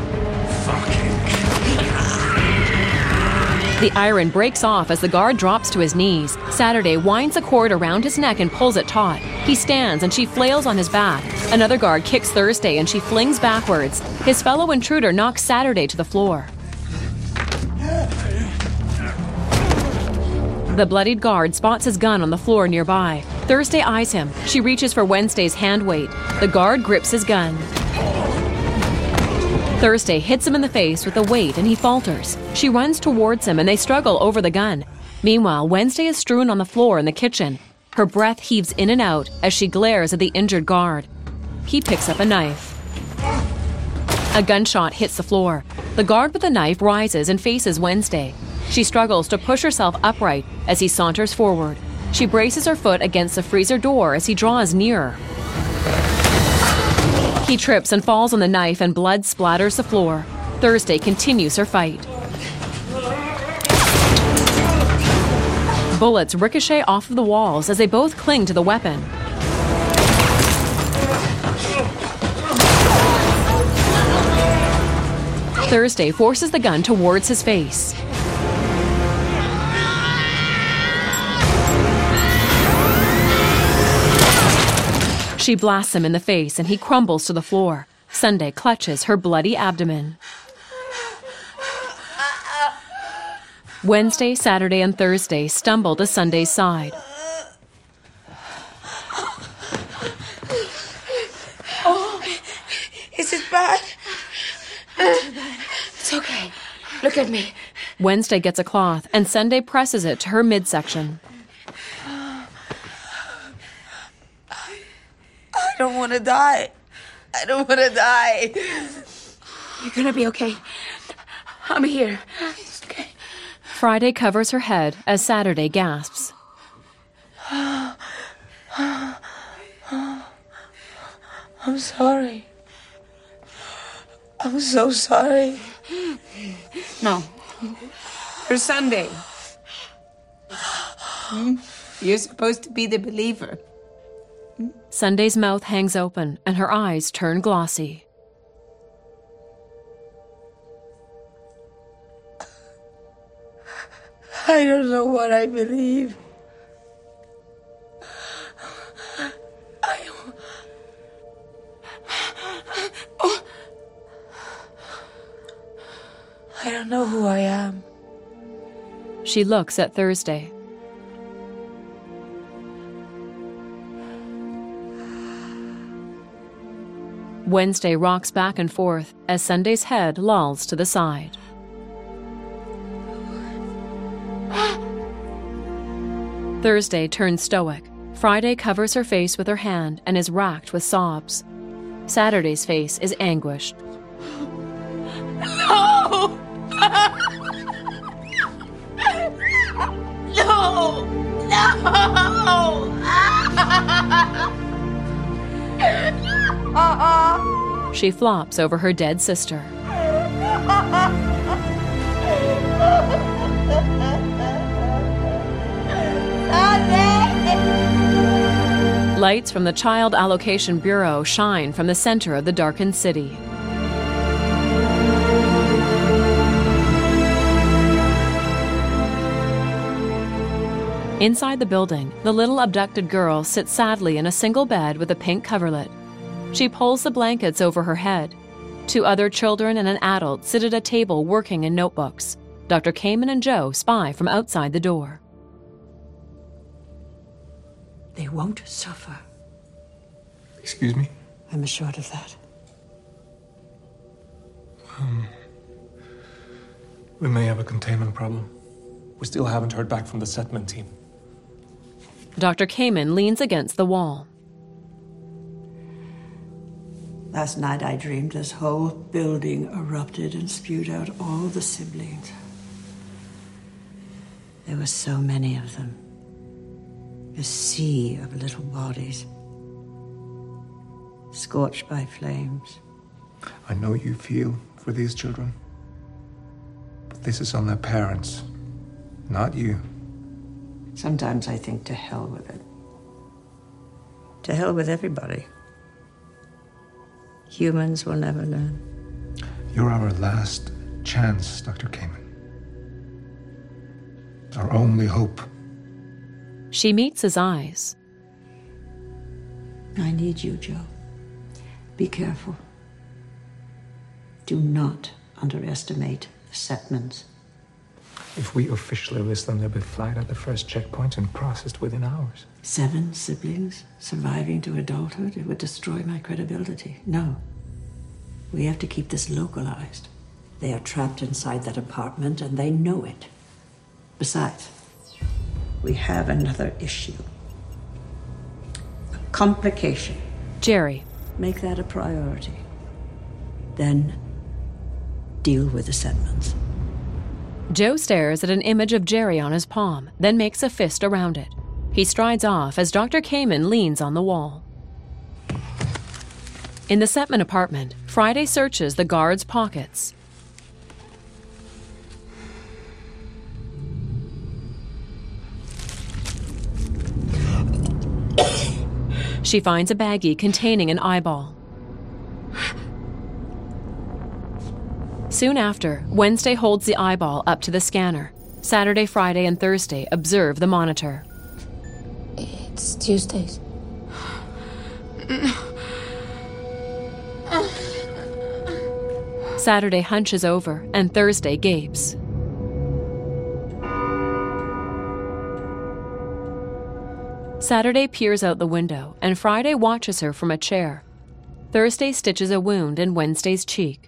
The iron breaks off as the guard drops to his knees. Saturday winds a cord around his neck and pulls it taut. He stands and she flails on his back. Another guard kicks Thursday and she flings backwards. His fellow intruder knocks Saturday to the floor. The bloodied guard spots his gun on the floor nearby. Thursday eyes him. She reaches for Wednesday's hand weight. The guard grips his gun. Thursday hits him in the face with the weight and he falters. She runs towards him and they struggle over the gun. Meanwhile, Wednesday is strewn on the floor in the kitchen. Her breath heaves in and out as she glares at the injured guard. He picks up a knife. A gunshot hits the floor. The guard with the knife rises and faces Wednesday. She struggles to push herself upright as he saunters forward. She braces her foot against the freezer door as he draws nearer. He trips and falls on the knife and blood splatters the floor. Thursday continues her fight. Bullets ricochet off of the walls as they both cling to the weapon. Thursday forces the gun towards his face. She blasts him in the face and he crumbles to the floor. Sunday clutches her bloody abdomen. Wednesday, Saturday, and Thursday stumble to Sunday's side.
Oh, is it bad? It's okay. Look at me.
Wednesday gets a cloth and Sunday presses it to her midsection.
I don't want to die. I don't want to die. You're going to be okay. I'm here. It's okay.
Friday covers her head as Saturday gasps.
I'm sorry. I'm so sorry. No. For Sunday. You're supposed to be the believer.
Sunday's mouth hangs open and her eyes turn glossy.
I don't know what I believe. I don't know who I am.
She looks at Thursday. Wednesday rocks back and forth as Sunday's head lolls to the side. Thursday turns stoic. Friday covers her face with her hand and is racked with sobs. Saturday's face is anguished.
No! No! No!
She flops over her dead sister. Lights from the Child Allocation Bureau shine from the center of the darkened city. Inside the building, the little abducted girl sits sadly in a single bed with a pink coverlet. She pulls the blankets over her head. 2 other children and an adult sit at a table working in notebooks. Dr. Kamen and Joe spy from outside the door.
They won't suffer.
Excuse me?
I'm assured of that.
We may have a containment problem. We still haven't heard back from the settlement team.
Dr. Kamen leans against the wall.
Last night I dreamed this whole building erupted and spewed out all the siblings. There were so many of them. A sea of little bodies. Scorched by flames.
I know you feel for these children. But this is on their parents, not you.
Sometimes I think to hell with it. To hell with everybody. Humans will never learn.
You're our last chance, Dr. Kamen. Our only hope.
She meets his eyes.
I need you, Joe. Be careful. Do not underestimate the Setmans.
If we officially list them, they'll be flagged at the first checkpoint and processed within hours.
7 siblings surviving to adulthood, it would destroy my credibility. No. We have to keep this localized. They are trapped inside that apartment and they know it. Besides, we have another issue. A complication.
Jerry.
Make that a priority. Then deal with the Setmans.
Joe stares at an image of Jerry on his palm, then makes a fist around it. He strides off as Dr. Kamen leans on the wall. In the Setman apartment, Friday searches the guards' pockets. She finds a baggie containing an eyeball. Soon after, Wednesday holds the eyeball up to the scanner. Saturday, Friday, and Thursday observe the monitor.
It's Tuesdays.
Saturday hunches over, and Thursday gapes. Saturday peers out the window, and Friday watches her from a chair. Thursday stitches a wound in Wednesday's cheek.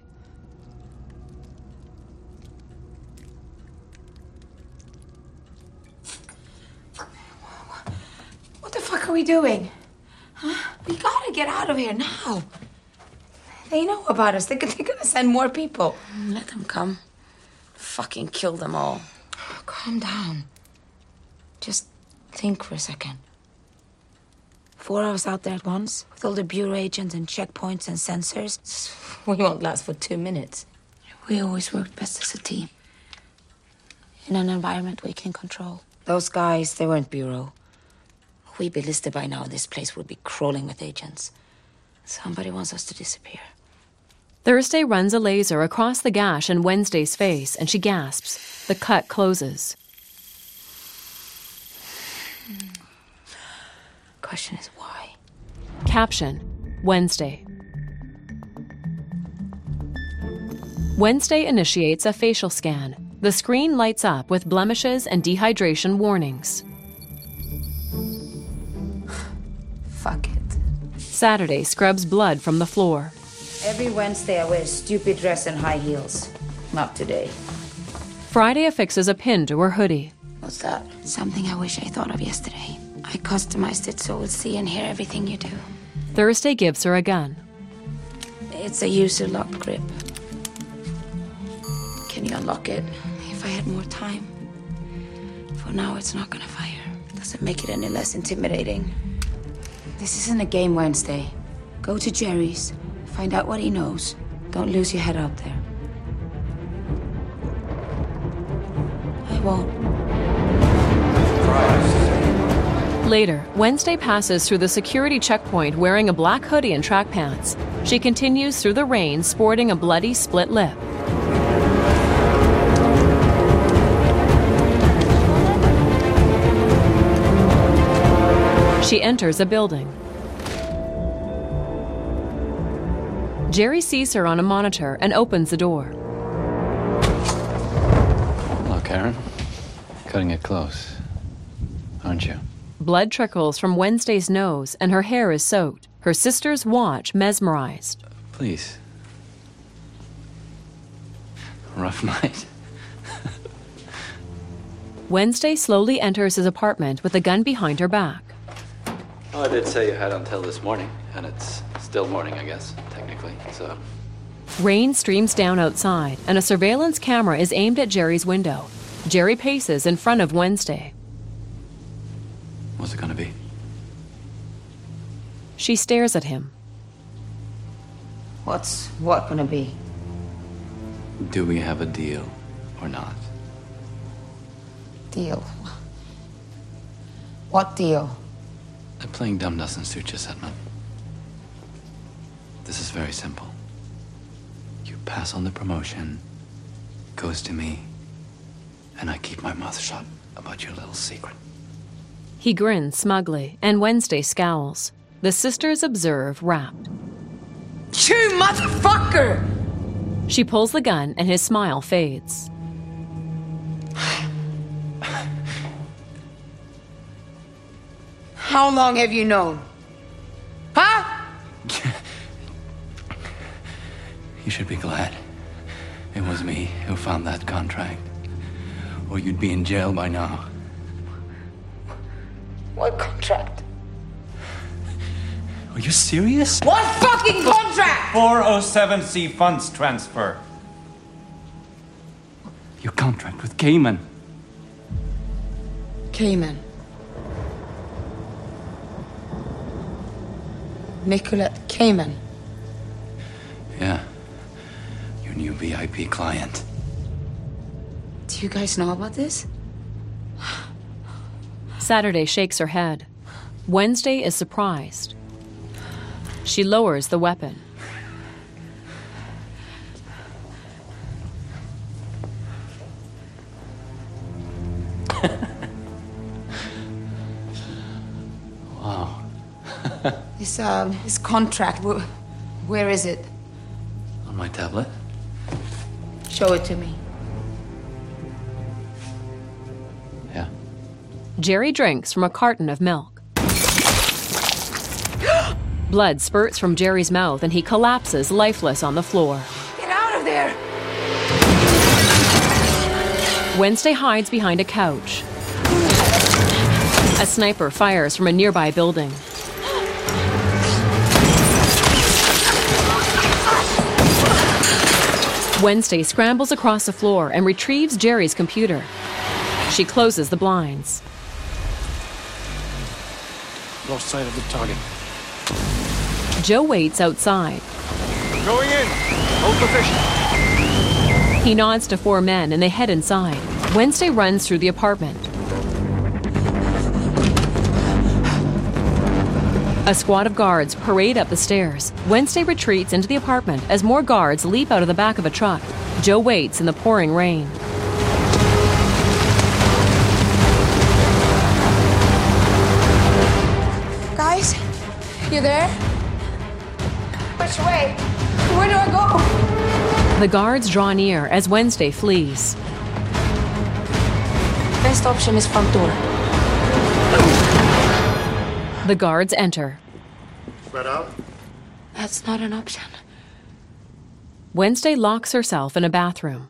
What the fuck are we doing? Huh? We gotta get out of here now. They know about us. They're gonna send more people.
Let them come. Fucking kill them all.
Oh, calm down. Just think for a second. 4 hours out there at once, with all the bureau agents and checkpoints and sensors. We won't last for 2 minutes.
We always worked best as a team. In an environment we can control.
Those guys, they weren't bureau. We'd be listed by now, and this place would be crawling with agents.
Somebody wants us to disappear.
Thursday runs a laser across the gash in Wednesday's face, and she gasps. The cut closes.
Question is why?
Caption: Wednesday. Wednesday initiates a facial scan. The screen lights up with blemishes and dehydration warnings.
Fuck it.
Saturday scrubs blood from the floor.
Every Wednesday I wear a stupid dress and high heels. Not today.
Friday affixes a pin to her hoodie.
What's that? Something I wish I thought of yesterday. I customized it so we'll see and hear everything you do.
Thursday gives her a gun.
It's a user lock grip. Can you unlock it? If I had more time. For now, it's not gonna fire. Doesn't make it any less intimidating. This isn't a game, Wednesday. Go to Jerry's. Find out what he knows. Don't lose your head out there. I won't.
Later, Wednesday passes through the security checkpoint wearing a black hoodie and track pants. She continues through the rain sporting a bloody split lip. She enters a building. Jerry sees her on a monitor and opens the door.
Hello, Karen. Cutting it close, aren't you?
Blood trickles from Wednesday's nose and her hair is soaked. Her sisters watch, mesmerized.
Please. Rough night.
Wednesday slowly enters his apartment with a gun behind her back.
Well, I did say you had until this morning, and it's still morning, I guess, technically, so...
Rain streams down outside, and a surveillance camera is aimed at Jerry's window. Jerry paces in front of Wednesday.
What's it gonna be?
She stares at him.
What's what gonna be?
Do we have a deal or not?
Deal? What deal?
Playing dumb doesn't suit you, Setman. This is very simple. You pass on the promotion, goes to me, and I keep my mouth shut about your little secret.
He grins smugly, and Wednesday scowls. The sisters observe, rapt.
You motherfucker!
She pulls the gun, and his smile fades.
How long have you known? Huh?
You should be glad it was me who found that contract, or you'd be in jail by now.
What contract?
Are you serious?
What fucking contract?
407C funds transfer.
Your contract with Cayman.
Cayman. Nicolette Cayman.
Yeah. Your new VIP client.
Do you guys know about this?
Saturday shakes her head. Wednesday is surprised. She lowers the weapon.
Wow.
This contract, where is it?
On my tablet.
Show it to me.
Yeah.
Jerry drinks from a carton of milk. Blood spurts from Jerry's mouth and he collapses lifeless on the floor.
Get out of there!
Wednesday hides behind a couch. A sniper fires from a nearby building. Wednesday scrambles across the floor and retrieves Jerry's computer. She closes the blinds.
Lost sight of the target.
Joe waits outside.
Going in. Hold position.
He nods to four men and they head inside. Wednesday runs through the apartment. A squad of guards parade up the stairs. Wednesday retreats into the apartment as more guards leap out of the back of a truck. Joe waits in the pouring rain.
Guys, you there? Which way? Where do I go?
The guards draw near as Wednesday flees.
Best option is front door.
The guards enter.
Spread out.
That's not an option.
Wednesday locks herself in a bathroom.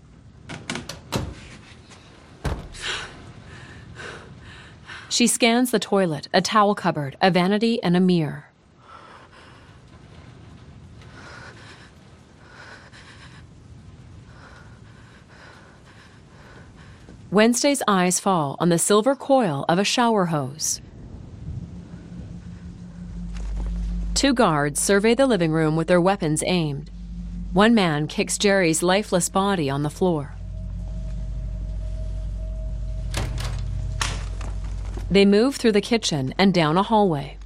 She scans the toilet, a towel cupboard, a vanity, and a mirror. Wednesday's eyes fall on the silver coil of a shower hose. Two guards survey the living room with their weapons aimed. One man kicks Jerry's lifeless body on the floor. They move through the kitchen and down a hallway.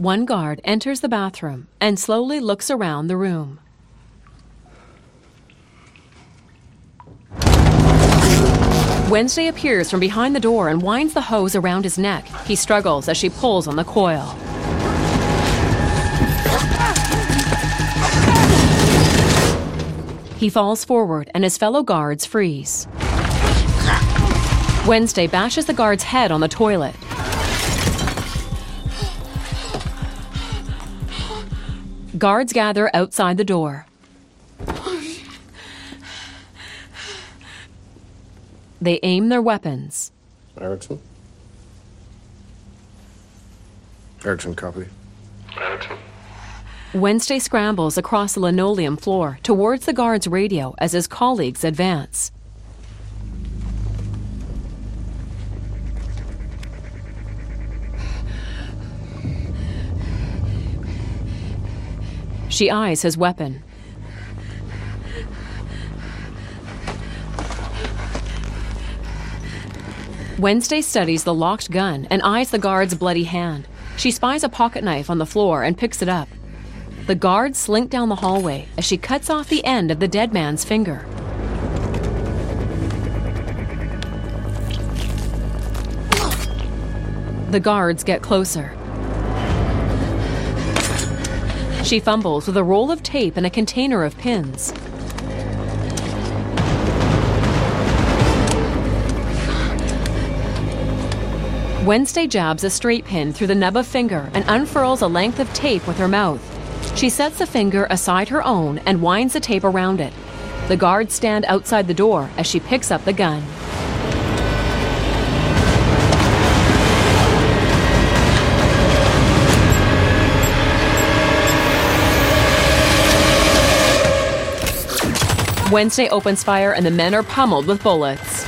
One guard enters the bathroom and slowly looks around the room. Wednesday appears from behind the door and winds the hose around his neck. He struggles as she pulls on the coil. He falls forward and his fellow guards freeze. Wednesday bashes the guard's head on the toilet. Guards gather outside the door. They aim their weapons.
Erickson? Erickson, copy. Erickson.
Wednesday scrambles across the linoleum floor towards the guard's radio as his colleagues advance. She eyes his weapon. Wednesday studies the locked gun and eyes the guard's bloody hand. She spies a pocket knife on the floor and picks it up. The guards slink down the hallway as she cuts off the end of the dead man's finger. The guards get closer. She fumbles with a roll of tape and a container of pins. Wednesday jabs a straight pin through the nub of finger and unfurls a length of tape with her mouth. She sets the finger aside her own and winds the tape around it. The guards stand outside the door as she picks up the gun. Wednesday opens fire and the men are pummeled with bullets.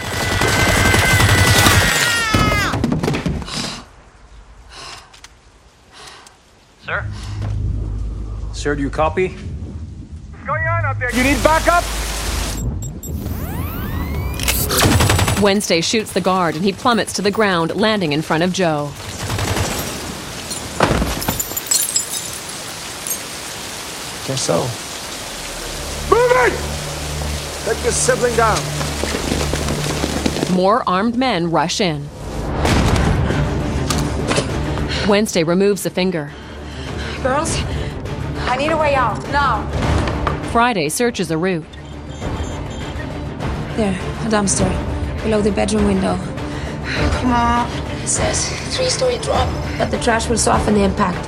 Sir? Sir, do you copy? What's going on out there? You need backup?
Wednesday shoots the guard and he plummets to the ground, landing in front of Joe.
Guess so.
Move it! Take this sibling down.
More armed men rush in. Wednesday removes the finger.
Girls, I need a way out, now.
Friday searches a route.
There, a dumpster, below the bedroom window. Come on. It says 3-story drop, but the trash will soften the impact.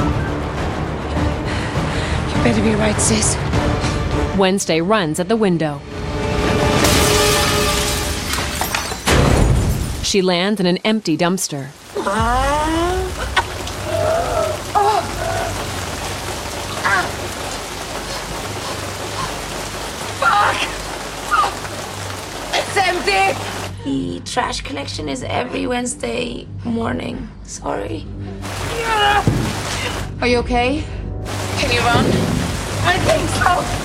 You better be right, sis.
Wednesday runs at the window. She lands in an empty dumpster.
It's empty! The trash collection is every Wednesday morning. Sorry. Are you okay? Can you run? I think so.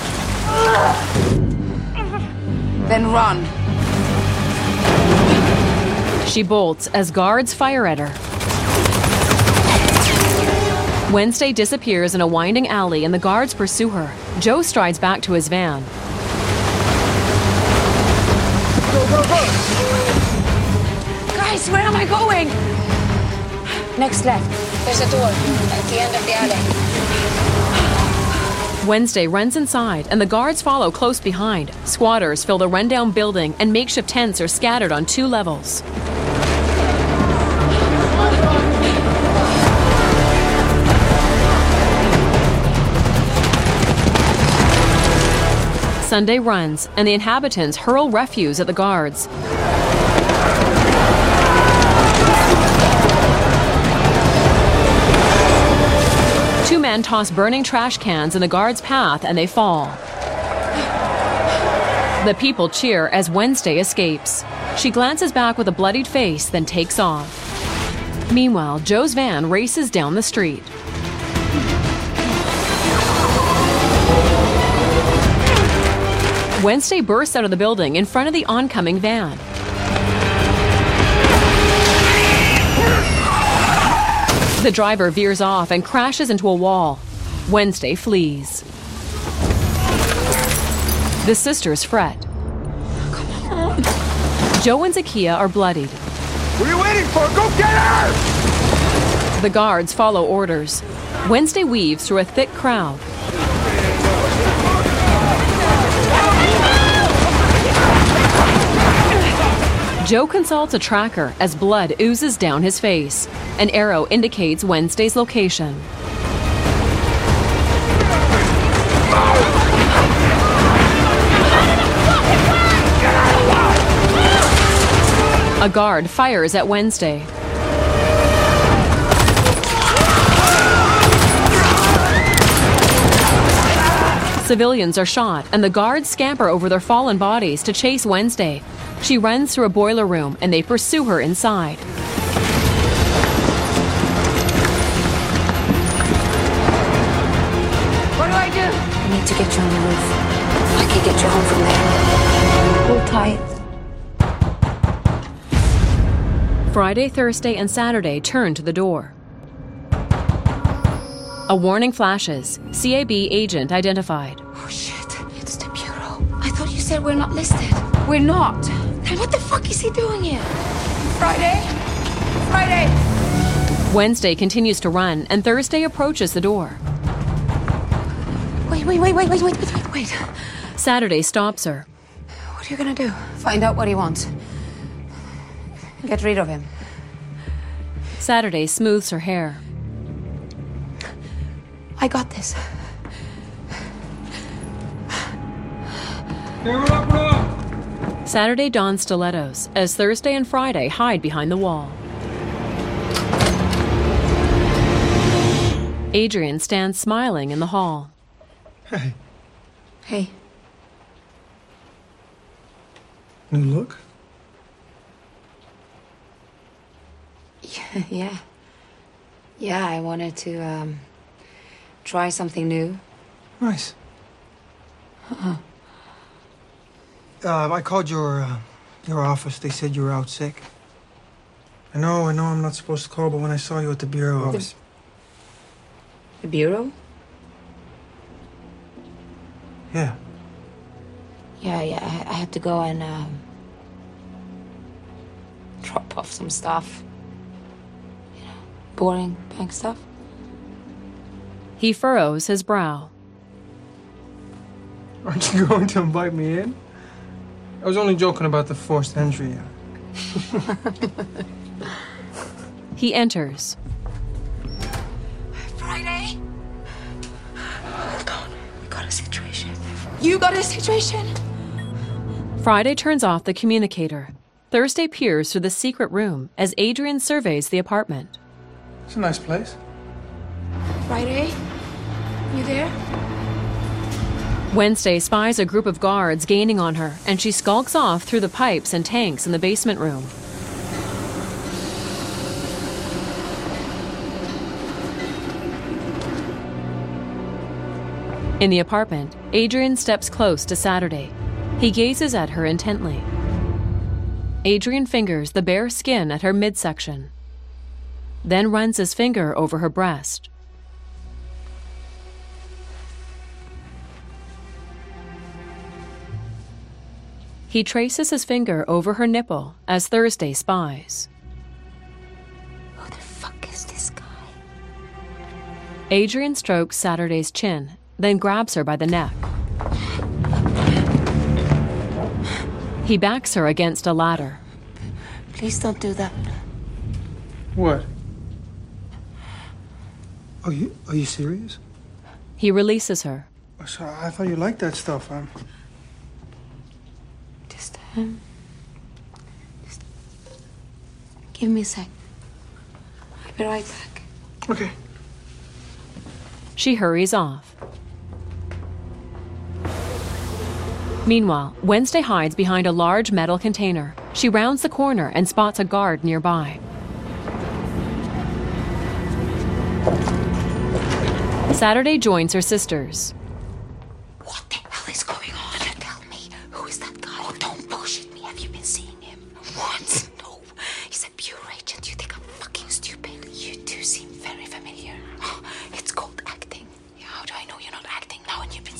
Then run.
She bolts as guards fire at her. Wednesday disappears in a winding alley and the guards pursue her. Joe strides back to his van.
Go, go, go!
Guys, where am I going? Next left. There's a door at the end of the alley.
Wednesday runs inside and the guards follow close behind. Squatters fill the rundown building and makeshift tents are scattered on 2 levels. Sunday runs and the inhabitants hurl refuse at the guards. Two men toss burning trash cans in the guard's path and they fall. The people cheer as Wednesday escapes. She glances back with a bloodied face, then takes off. Meanwhile, Joe's van races down the street. Wednesday bursts out of the building in front of the oncoming van. The driver veers off and crashes into a wall. Wednesday flees. The sisters fret.
Come on.
Joe and Zakiya are bloodied.
What are you waiting for? Go get her!
The guards follow orders. Wednesday weaves through a thick crowd. Joe consults a tracker as blood oozes down his face. An arrow indicates Wednesday's location. A guard fires at Wednesday. Civilians are shot, and the guards scamper over their fallen bodies to chase Wednesday. She runs through a boiler room, and they pursue her inside.
What do I do? I need to get you on the roof. I can get you home from there. Hold tight.
Friday, Thursday, and Saturday turn to the door. A warning flashes. CAB agent identified.
Oh, shit. It's the Bureau. I thought you said we're not listed. We're not. Then what the fuck is he doing here? Friday? Friday!
Wednesday continues to run, and Thursday approaches the door.
Wait.
Saturday stops her.
What are you gonna do? Find out what he wants. Get rid of him.
Saturday smooths her hair.
I got this.
Saturday dons stilettos as Thursday and Friday hide behind the wall. Adrian stands smiling in the hall.
Hey.
Hey.
New look?
Yeah. Yeah, I wanted to, try something new.
Nice. I called your office. They said you were out sick. I know I'm not supposed to call, but when I saw you at the Bureau office...
The Bureau?
Yeah.
Yeah, I had to go and, drop off some stuff. You know, boring bank stuff.
He furrows his brow.
Aren't you going to invite me in? I was only joking about the forced entry.
He enters.
Friday? Hold on. We got a situation. You got a situation?
Friday turns off the communicator. Thursday peers through the secret room as Adrian surveys the apartment.
It's a nice place.
Friday? You there?
Wednesday spies a group of guards gaining on her, and she skulks off through the pipes and tanks in the basement room. In the apartment, Adrian steps close to Saturday. He gazes at her intently. Adrian fingers the bare skin at her midsection, then runs his finger over her breast. He traces his finger over her nipple as Thursday spies.
Who the fuck is this guy?
Adrian strokes Saturday's chin, then grabs her by the neck. He backs her against a ladder.
Please don't do that.
What? Are you serious?
He releases her.
So I thought you liked that stuff.
Just give me a sec. I'll be right back.
Okay.
She hurries off. Meanwhile, Wednesday hides behind a large metal container. She rounds the corner and spots a guard nearby. Saturday joins her sisters.
What the hell is going on? Tell me, who is that guy? Oh, don't bullshit me. Have you been seeing him? What? No. He's a Bureau agent. You think I'm fucking stupid? You two seem very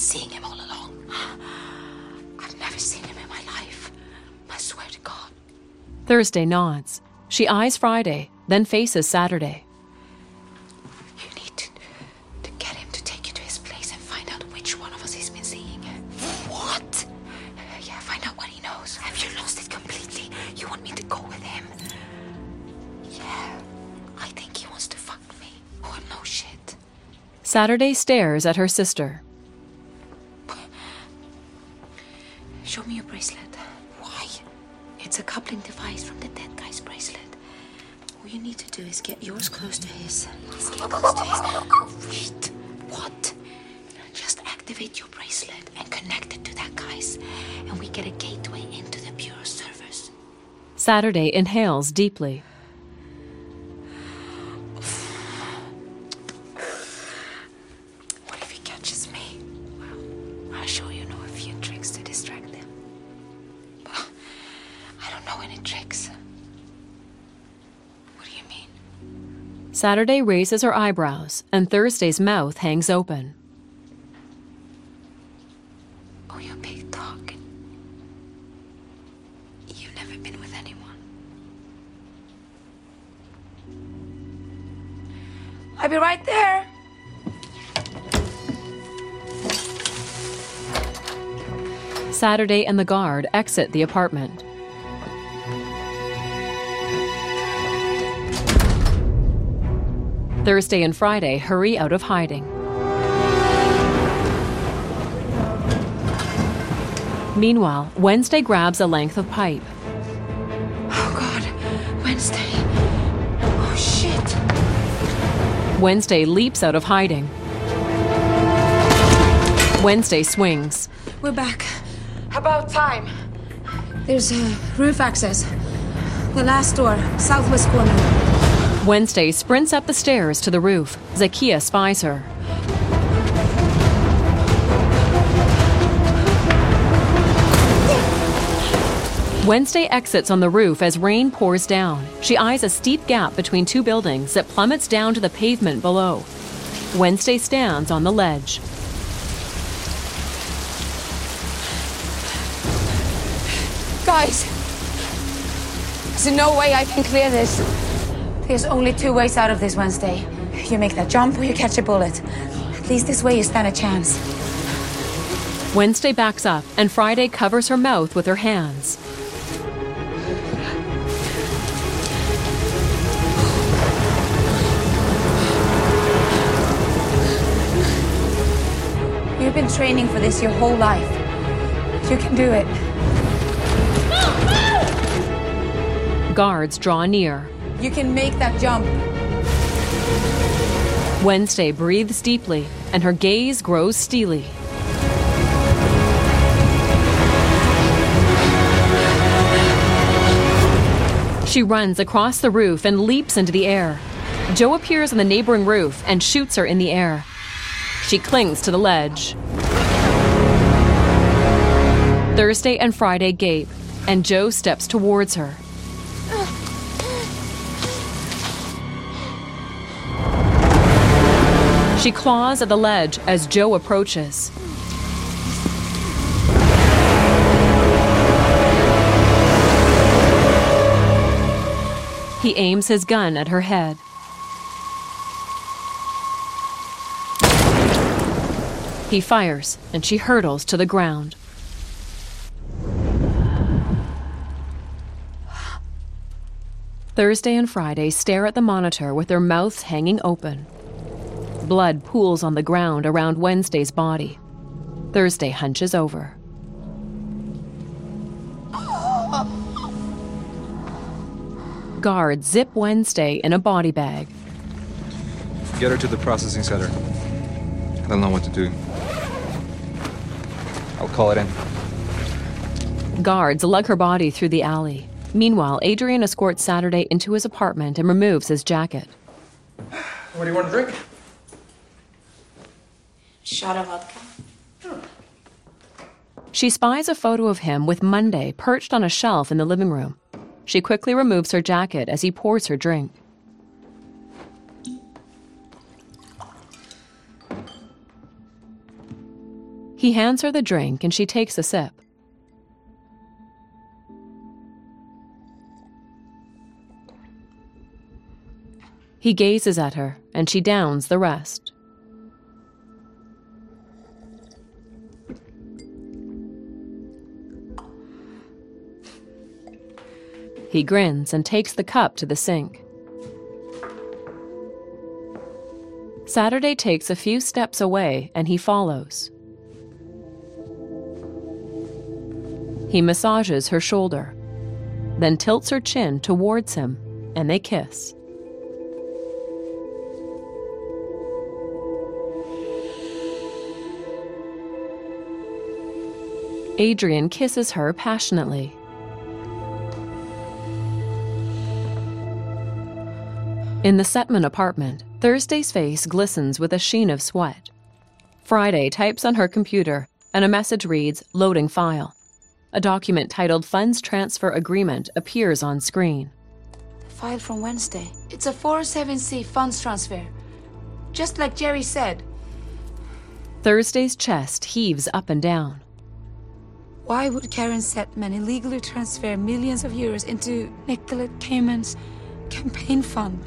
seeing him all along. I've never seen him in my life. I swear to God.
Thursday nods. She eyes Friday, then faces Saturday.
You need to get him to take you to his place and find out which one of us he's been seeing. What? Yeah, find out what he knows. Have you lost it completely? You want me to go with him? Yeah, I think he wants to fuck me. Oh, no shit.
Saturday stares at her sister.
Show me your bracelet. Why? It's a coupling device from the dead guy's bracelet. All you need to do is get yours close to his. Let's get close to his. Wait. What? Just activate your bracelet and connect it to that guy's, and we get a gateway into the Bureau servers.
Saturday inhales deeply.
What if he catches me? Well, I'll show you know a few tricks to distract him. But I don't know any tricks. What do you mean?
Saturday raises her eyebrows, and Thursday's mouth hangs open.
Oh, you big dog. You've never been with anyone. I'll be right there.
Saturday and the guard exit the apartment. Thursday and Friday hurry out of hiding. Meanwhile, Wednesday grabs a length of pipe.
Oh, God. Wednesday. Oh, shit.
Wednesday leaps out of hiding. Wednesday swings.
We're back. About time. There's roof access. The last door, southwest corner.
Wednesday sprints up the stairs to the roof. Zakia spies her. Wednesday exits on the roof as rain pours down. She eyes a steep gap between two buildings that plummets down to the pavement below. Wednesday stands on the ledge.
Guys, there's no way I can clear this. There's only two ways out of this, Wednesday. You make that jump or you catch a bullet. At least this way you stand a chance.
Wednesday backs up, and Friday covers her mouth with her hands.
You've been training for this your whole life. You can do it.
Guards draw near.
You can make that jump.
Wednesday breathes deeply, and her gaze grows steely. She runs across the roof and leaps into the air. Joe appears on the neighboring roof and shoots her in the air. She clings to the ledge. Thursday and Friday gape, and Joe steps towards her. She claws at the ledge as Joe approaches. He aims his gun at her head. He fires, and she hurtles to the ground. Thursday and Friday stare at the monitor with their mouths hanging open. Blood pools on the ground around Wednesday's body. Thursday hunches over. Guards zip Wednesday in a body bag.
Get her to the processing center. I don't know what to do. I'll call it in.
Guards lug her body through the alley. Meanwhile, Adrian escorts Saturday into his apartment and removes his jacket.
What do you want to drink?
Shot of vodka.
She spies a photo of him with Monday perched on a shelf in the living room. She quickly removes her jacket as he pours her drink. He hands her the drink and she takes a sip. He gazes at her and she downs the rest. He grins and takes the cup to the sink. Saturday takes a few steps away and he follows. He massages her shoulder, then tilts her chin towards him, and they kiss. Adrian kisses her passionately. In the Setman apartment, Thursday's face glistens with a sheen of sweat. Friday types on her computer, and a message reads, "Loading file." A document titled Funds Transfer Agreement appears on screen.
The file from Wednesday. It's a 47C funds transfer. Just like Jerry said.
Thursday's chest heaves up and down.
Why would Karen Setman illegally transfer millions of euros into Nicolette Cayman's campaign fund?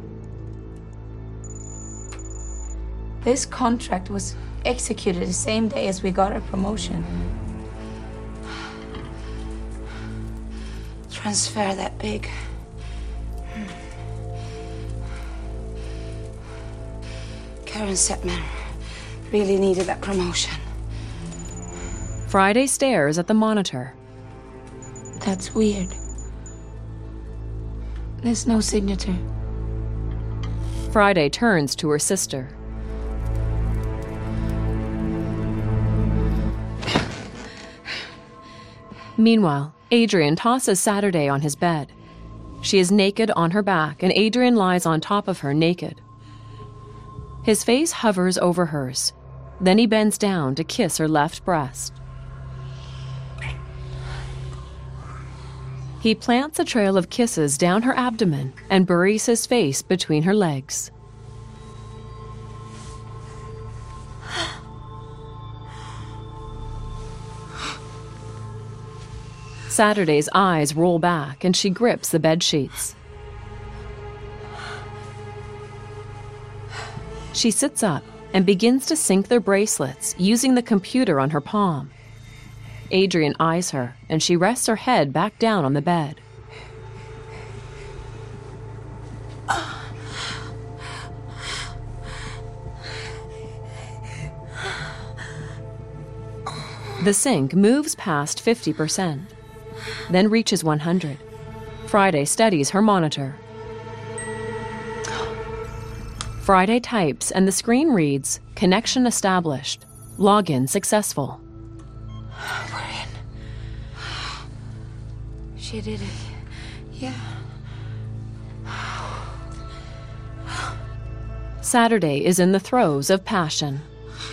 This contract was executed the same day as we got our promotion. Transfer that big. Karen Setman really needed that promotion.
Friday stares at the monitor.
That's weird. There's no signature.
Friday turns to her sister. Meanwhile, Adrian tosses Saturday on his bed. She is naked on her back, and Adrian lies on top of her naked. His face hovers over hers. Then he bends down to kiss her left breast. He plants a trail of kisses down her abdomen and buries his face between her legs. Saturday's eyes roll back and she grips the bedsheets. She sits up and begins to sync their bracelets using the computer on her palm. Adrian eyes her and she rests her head back down on the bed. The sync moves past 50%. Then reaches 100. Friday studies her monitor. Friday types and the screen reads, "Connection established. Login successful."
We're in. She did it. Yeah.
Saturday is in the throes of passion.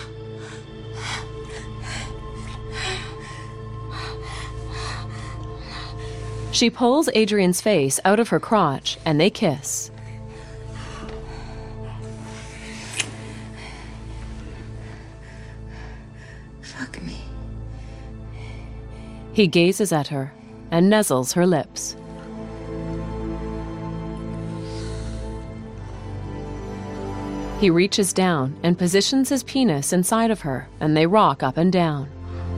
She pulls Adrian's face out of her crotch and they kiss.
Fuck me.
He gazes at her and nuzzles her lips. He reaches down and positions his penis inside of her, and they rock up and down.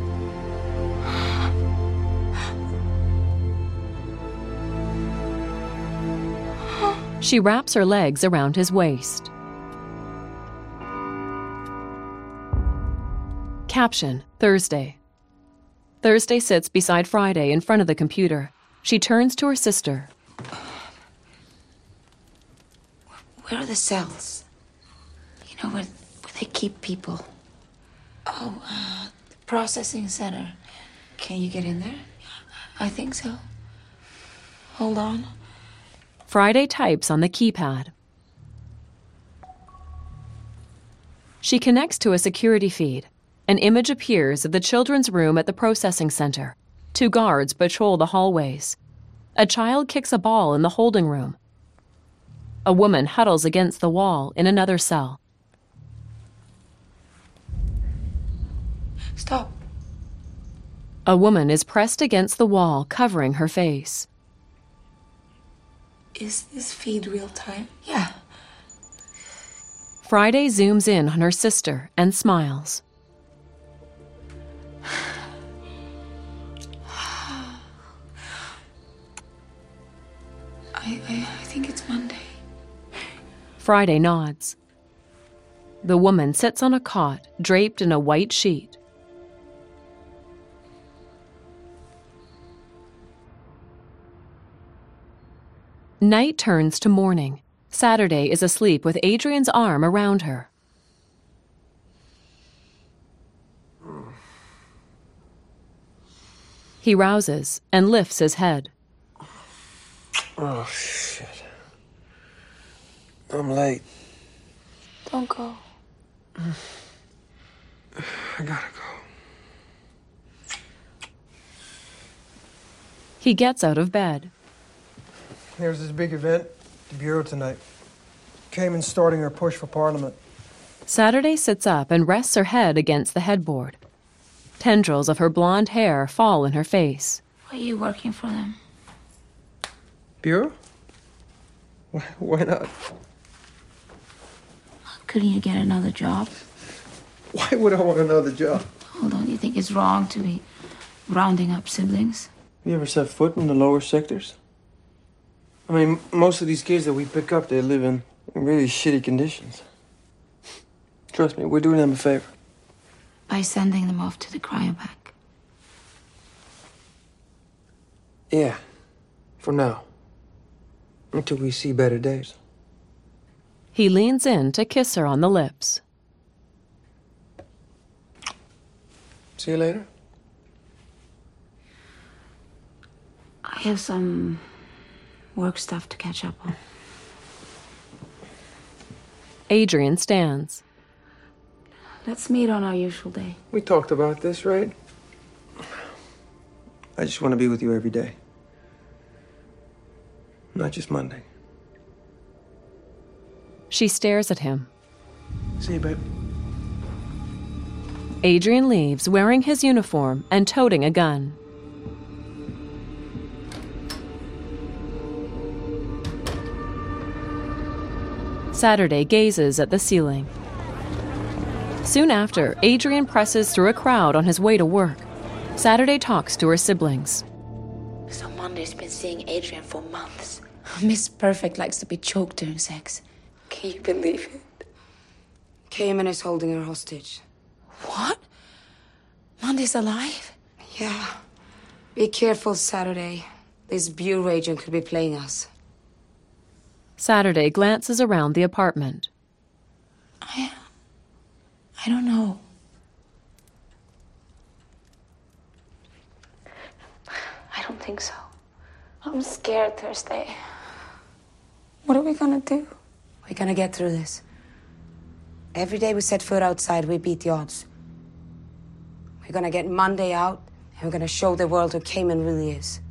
She wraps her legs around his waist. Caption, Thursday. Thursday sits beside Friday in front of the computer. She turns to her sister.
Where are the cells? You know, where they keep people. Oh, the processing center. Can you get in there? I think so. Hold on.
Friday types on the keypad. She connects to a security feed. An image appears of the children's room at the processing center. 2 guards patrol the hallways. A child kicks a ball in the holding room. A woman huddles against the wall in another cell.
Stop.
A woman is pressed against the wall, covering her face.
Is this feed real time? Yeah.
Friday zooms in on her sister and smiles.
I think it's Monday.
Friday nods. The woman sits on a cot, draped in a white sheet. Night turns to morning. Saturday is asleep with Adrian's arm around her. He rouses and lifts his head.
Oh, shit. I'm late.
Don't go.
I gotta go.
He gets out of bed.
There's this big event at the Bureau tonight. Cayman's starting her push for Parliament.
Saturday sits up and rests her head against the headboard. Tendrils of her blonde hair fall in her face.
Why are you working for them?
Bureau? Why not?
Couldn't you get another job?
Why would I want another job?
Oh, don't you think it's wrong to be rounding up siblings?
You ever set foot in the lower sectors? I mean, most of these kids that we pick up, they live in really shitty conditions. Trust me, we're doing them a favor.
By sending them off to the cryobank.
Yeah, for now. Until we see better days.
He leans in to kiss her on the lips.
See you later.
I have some work stuff to catch up on.
Adrian stands.
Let's meet on our usual day.
We talked about this, right? I just want to be with you every day. Not just Monday.
She stares at him.
See you, babe.
Adrian leaves, wearing his uniform and toting a gun. Saturday gazes at the ceiling. Soon after, Adrian presses through a crowd on his way to work. Saturday talks to her siblings.
So Monday's been seeing Adrian for months. Miss Perfect likes to be choked during sex. Can you believe it? Cayman is holding her hostage. What? Monday's alive? Yeah. Be careful, Saturday. This Bureau agent could be playing us.
Saturday glances around the apartment.
I don't know. I don't think so. I'm scared, Thursday. What are we gonna do? We're gonna get through this. Every day we set foot outside, we beat the odds. We're gonna get Monday out, and we're gonna show the world who Cayman really is.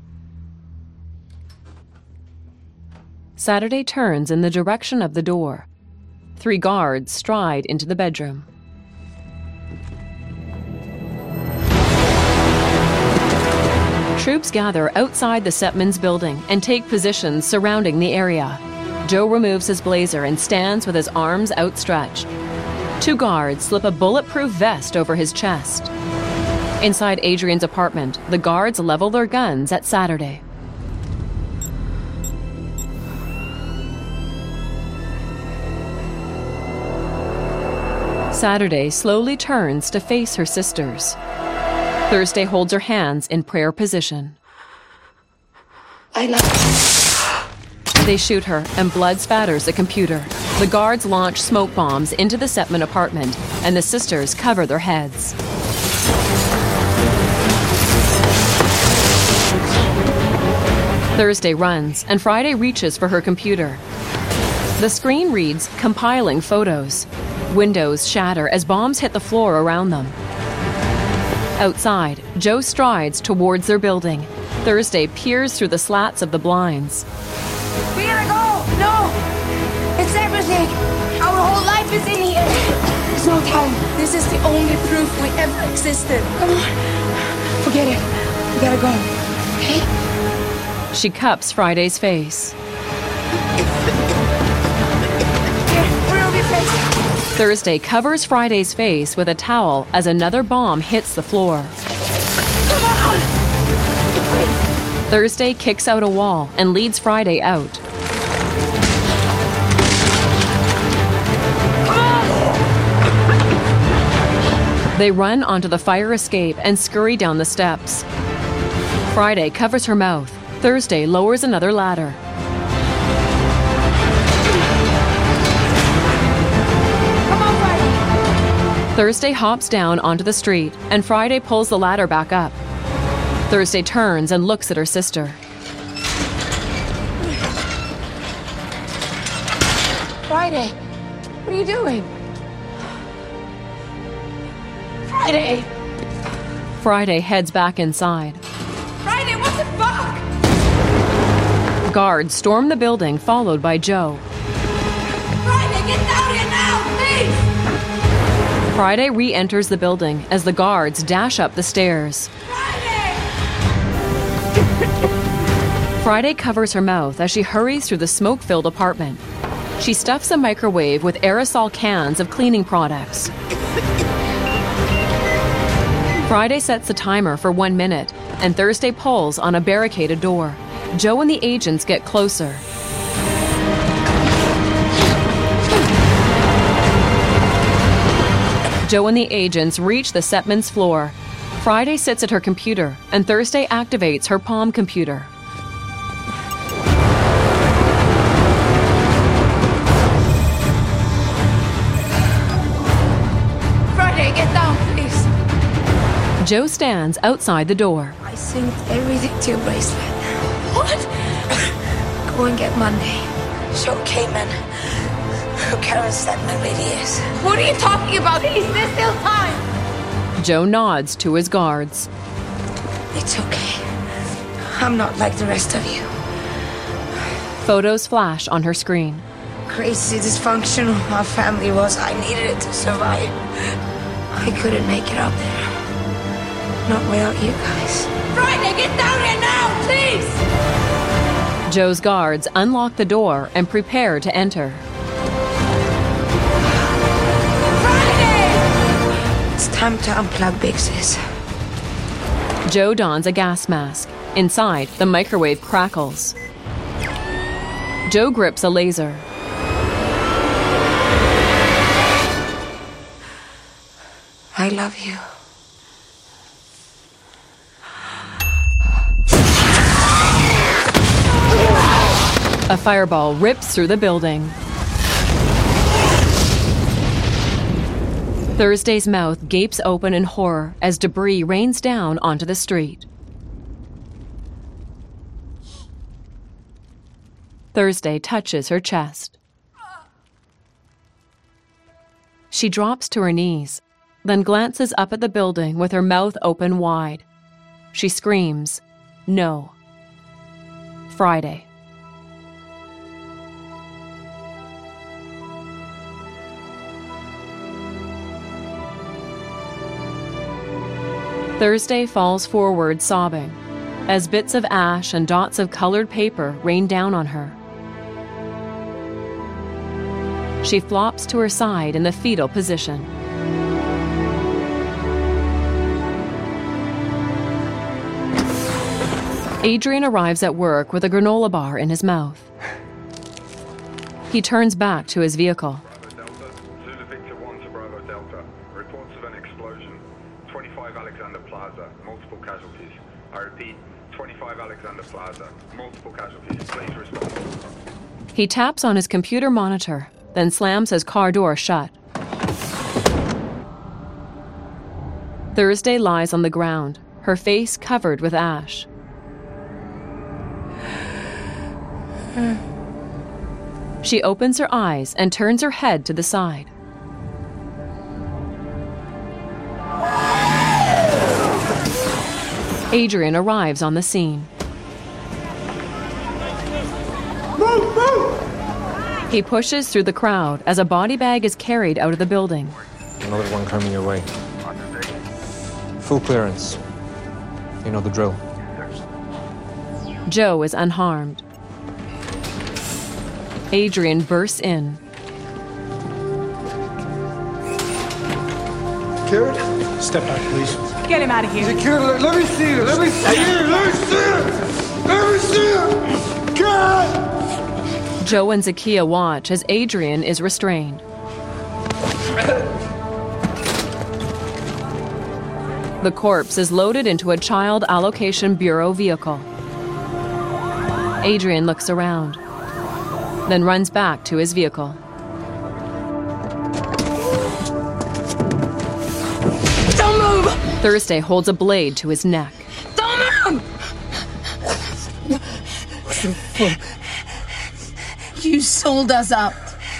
Saturday turns in the direction of the door. 3 guards stride into the bedroom. Troops gather outside the Setman's building and take positions surrounding the area. Joe removes his blazer and stands with his arms outstretched. 2 guards slip a bulletproof vest over his chest. Inside Adrian's apartment, the guards level their guns at Saturday. Saturday slowly turns to face her sisters. Thursday holds her hands in prayer position.
I love you.
They shoot her, and blood spatters the computer. The guards launch smoke bombs into the Setman apartment, and the sisters cover their heads. Thursday runs, and Friday reaches for her computer. The screen reads, compiling photos. Windows shatter as bombs hit the floor around them. Outside, Joe strides towards their building. Thursday peers through the slats of the blinds.
We gotta go! No! It's everything! Our whole life is in here! There's no time. This is the only proof we ever existed. Come on. Forget it. We gotta go. Okay?
She cups Friday's face. Thursday covers Friday's face with a towel as another bomb hits the floor. Thursday kicks out a wall and leads Friday out. They run onto the fire escape and scurry down the steps. Friday covers her mouth. Thursday lowers another ladder. Thursday hops down onto the street, and Friday pulls the ladder back up. Thursday turns and looks at her sister.
Friday, what are you doing? Friday!
Friday heads back inside.
Friday, what the fuck?
Guards storm the building, followed by Joe.
Friday, get down here now, please!
Friday re-enters the building as the guards dash up the stairs. Friday covers her mouth as she hurries through the smoke-filled apartment. She stuffs a microwave with aerosol cans of cleaning products. Friday sets the timer for 1 minute, and Thursday pulls on a barricaded door. Joe and the agents get closer. Joe and the agents reach the Setman's floor. Friday sits at her computer, and Thursday activates her Palm computer.
Friday, get down, please.
Joe stands outside the door.
I synced everything to your bracelet. What? Go and get Monday. Show Cayman who Karen Setman really is. What are you talking about? Please, there's still time.
Joe nods to his guards.
It's okay. I'm not like the rest of you.
Photos flash on her screen.
Crazy dysfunctional our family was. I needed it to survive. I couldn't make it up there. Not without you guys. Friday, get down here now, please!
Joe's guards unlock the door and prepare to enter.
It's time to unplug Big Sis.
Joe dons a gas mask. Inside, the microwave crackles. Joe grips a laser.
I love you.
A fireball rips through the building. Thursday's mouth gapes open in horror as debris rains down onto the street. Thursday touches her chest. She drops to her knees, then glances up at the building with her mouth open wide. She screams, "No." Friday. Thursday falls forward sobbing as bits of ash and dots of colored paper rain down on her. She flops to her side in the fetal position. Adrian arrives at work with a granola bar in his mouth. He turns back to his vehicle.
Zulu Victor 1 to Bravo Delta. Reports of an explosion. 25 Alexander Plaza. Multiple casualties. I repeat, 25 Alexander Plaza. Multiple casualties. Please respond.
He taps on his computer monitor, then slams his car door shut. Thursday lies on the ground, her face covered with ash. She opens her eyes and turns her head to the side. Adrian arrives on the scene.
Move, move!
He pushes through the crowd as a body bag is carried out of the building.
Another one coming your way. Full clearance. You know the drill.
Joe is unharmed. Adrian bursts in.
Karen? Step back, please.
Get him out of here.
Karen, let me see it. Let me see it. Let me see it. Let me see it. Karen!
Joe and Zakiya watch as Adrian is restrained. The corpse is loaded into a Child Allocation Bureau vehicle. Adrian looks around, then runs back to his vehicle.
Don't move!
Thursday holds a blade to his neck.
Don't move! You sold us out.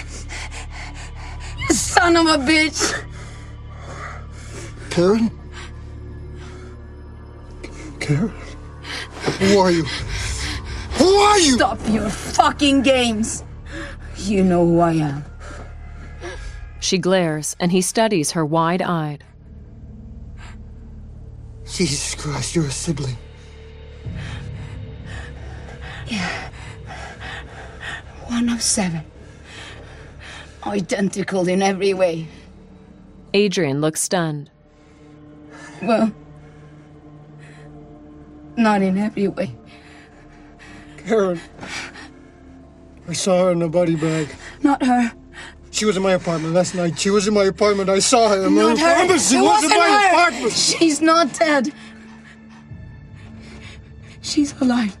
Son of a bitch!
Karen? Karen? Who are you? Who are you?
Stop your fucking games. You know who I am.
She glares, and he studies her wide-eyed.
Jesus Christ, you're a sibling.
Yeah. 1 of 7. Identical in every way.
Adrian looks stunned.
Well, not in every way.
Karen. I saw her in a body bag.
Not her.
She was in my apartment last night. She was in my apartment. I saw her.
Not her.
She was in my apartment.
She's not dead. She's alive.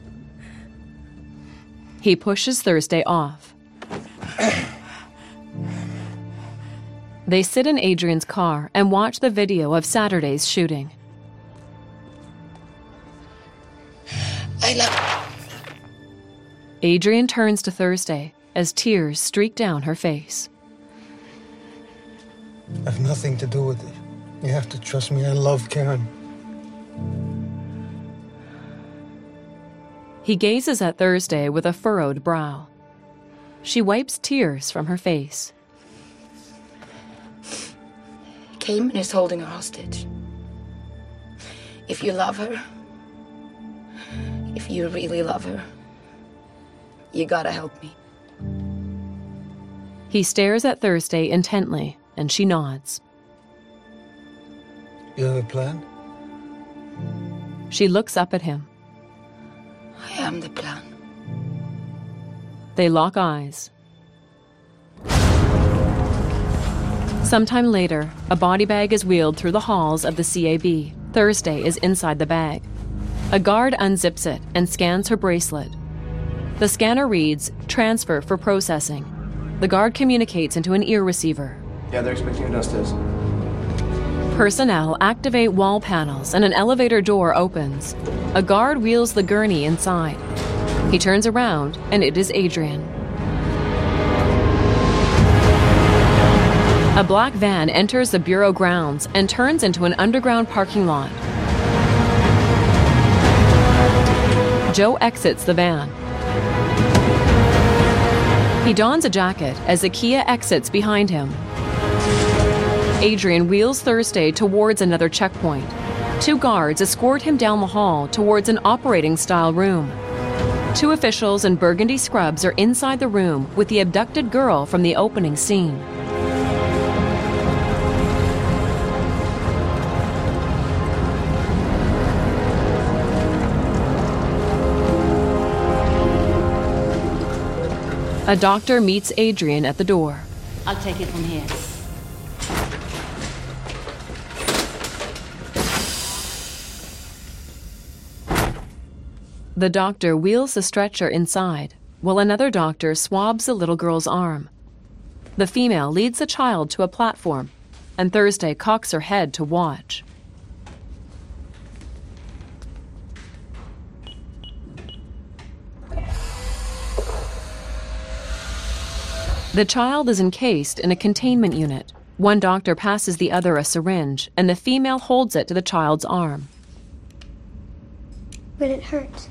He pushes Thursday off. They sit in Adrian's car and watch the video of Saturday's shooting.
I love...
Adrian turns to Thursday as tears streak down her face.
I have nothing to do with it. You have to trust me. I love Karen.
He gazes at Thursday with a furrowed brow. She wipes tears from her face.
Cayman is holding her hostage. If you love her, if you really love her, you gotta help me.
He stares at Thursday intently, and she nods.
You have a plan?
She looks up at him.
I am the plan.
They lock eyes. Sometime later, a body bag is wheeled through the halls of the CAB. Thursday is inside the bag. A guard unzips it and scans her bracelet. The scanner reads, "Transfer for processing." The guard communicates into an ear receiver.
Yeah, they're expecting you downstairs.
Personnel activate wall panels and an elevator door opens. A guard wheels the gurney inside. He turns around and it is Adrian. A black van enters the bureau grounds and turns into an underground parking lot. Joe exits the van. He dons a jacket as Zakiya exits behind him. Adrian wheels Thursday towards another checkpoint. 2 guards escort him down the hall towards an operating-style room. 2 officials in burgundy scrubs are inside the room with the abducted girl from the opening scene. A doctor meets Adrian at the door.
I'll take it from here.
The doctor wheels the stretcher inside, while another doctor swabs the little girl's arm. The female leads the child to a platform, and Thursday cocks her head to watch. The child is encased in a containment unit. One doctor passes the other a syringe, and the female holds it to the child's arm.
But it hurts.